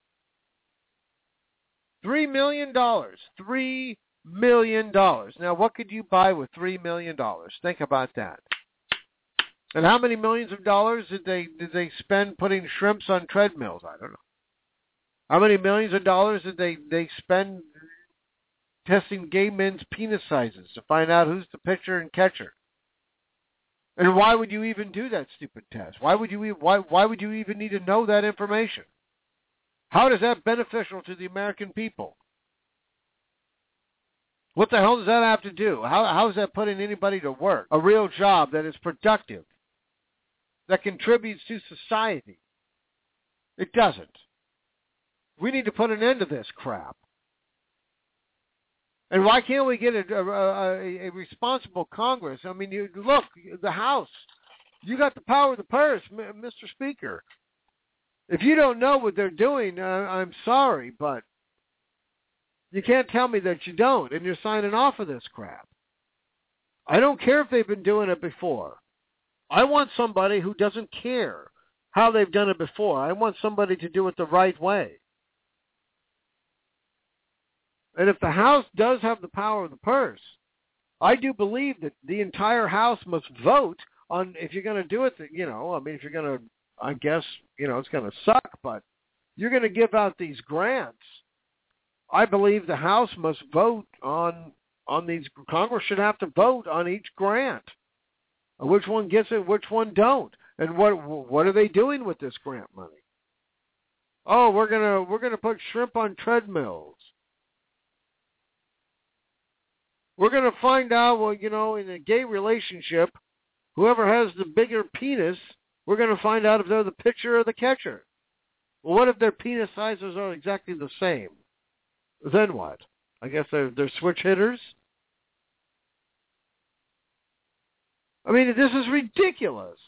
$3 million. $3 million. Now, what could you buy with $3 million? Think about that. And how many millions of dollars did they spend putting shrimps on treadmills? I don't know. How many millions of dollars did they spend testing gay men's penis sizes to find out who's the pitcher and catcher? And why would you even do that stupid test? Why would you even need to know that information? How is that beneficial to the American people? What the hell does that have to do? How is that putting anybody to work? A real job that is productive, that contributes to society? It doesn't. We need to put an end to this crap. And why can't we get a responsible Congress? I mean, look, the House. You got the power of the purse, Mr. Speaker. If you don't know what they're doing, I'm sorry, but you can't tell me that you don't, and you're signing off of this crap. I don't care if they've been doing it before. I want somebody who doesn't care how they've done it before. I want somebody to do it the right way. And if the House does have the power of the purse, I do believe that the entire House must vote on, if you're going to do it, if you're going to, I guess, it's going to suck, but you're going to give out these grants. I believe the House must vote on these. Congress should have to vote on each grant. Which one gets it, which one don't. And what are they doing with this grant money? Oh, we're going to put shrimp on treadmills. We're going to find out, in a gay relationship, whoever has the bigger penis, we're going to find out if they're the pitcher or the catcher. Well, what if their penis sizes are exactly the same? Then what? I guess they're switch hitters? I mean, this is ridiculous.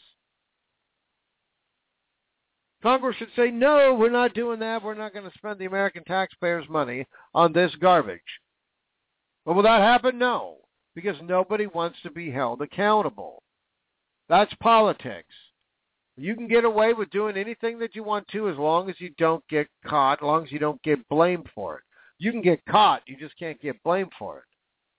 Congress should say, no, we're not doing that. We're not going to spend the American taxpayers' money on this garbage. But will that happen? No, because nobody wants to be held accountable. That's politics. You can get away with doing anything that you want to as long as you don't get caught, as long as you don't get blamed for it. You can get caught, you just can't get blamed for it.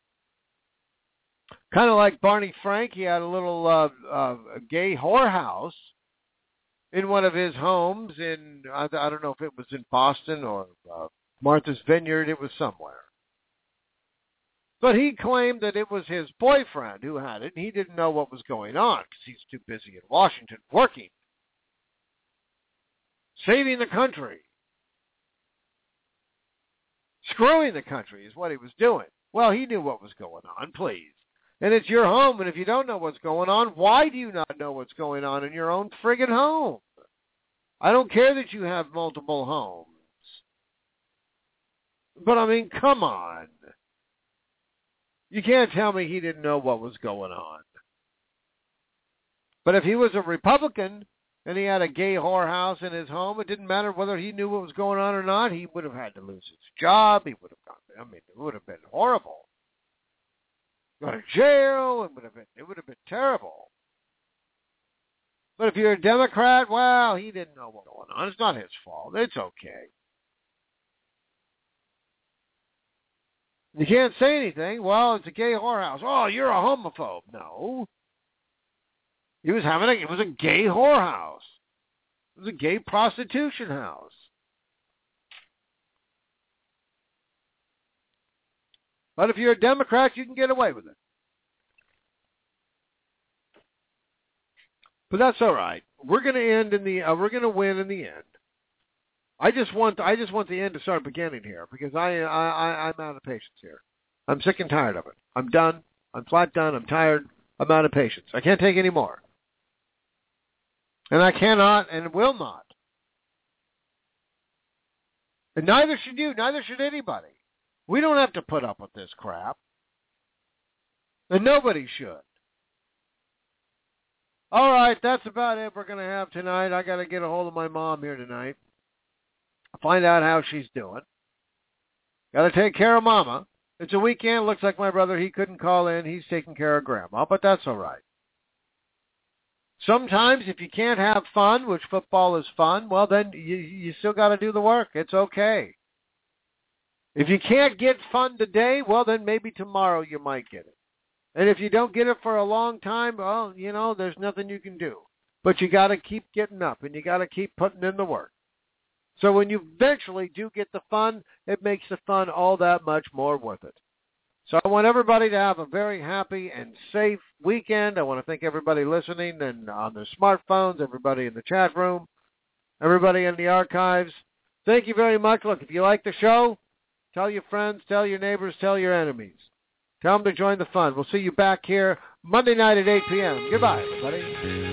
Kind of like Barney Frank, he had a little gay whorehouse in one of his homes in, I don't know if it was in Boston or Martha's Vineyard, it was somewhere. But he claimed that it was his boyfriend who had it, and he didn't know what was going on because he's too busy in Washington working, saving the country. Screwing the country is what he was doing. Well, he knew what was going on, please. And it's your home, and if you don't know what's going on, why do you not know what's going on in your own friggin' home? I don't care that you have multiple homes. But, I mean, come on. You can't tell me he didn't know what was going on. But if he was a Republican and he had a gay whorehouse in his home, it didn't matter whether he knew what was going on or not. He would have had to lose his job. He would have gone. I mean, it would have been horrible. Go to jail. It would have been terrible. But if you're a Democrat, well, he didn't know what was going on. It's not his fault. It's okay. You can't say anything. Well, it's a gay whorehouse. Oh, you're a homophobe. No. It was a gay whorehouse. It was a gay prostitution house. But if you're a Democrat, you can get away with it. But that's all right. We're going to win in the end. I just want the end to start beginning here because I'm out of patience here. I'm sick and tired of it. I'm done. I'm flat done. I'm tired. I'm out of patience. I can't take any more. And I cannot and will not. And neither should you. Neither should anybody. We don't have to put up with this crap. And nobody should. All right, that's about it we're going to have tonight. I got to get a hold of my mom here tonight. Find out how she's doing. Got to take care of Mama. It's a weekend. Looks like my brother, he couldn't call in. He's taking care of Grandma, but that's all right. Sometimes if you can't have fun, which football is fun, well, then you still got to do the work. It's okay. If you can't get fun today, well, then maybe tomorrow you might get it. And if you don't get it for a long time, well, there's nothing you can do. But you got to keep getting up, and you got to keep putting in the work. So when you eventually do get the fun, it makes the fun all that much more worth it. So I want everybody to have a very happy and safe weekend. I want to thank everybody listening and on their smartphones, everybody in the chat room, everybody in the archives. Thank you very much. Look, if you like the show, tell your friends, tell your neighbors, tell your enemies. Tell them to join the fun. We'll see you back here Monday night at 8 p.m. Goodbye, everybody.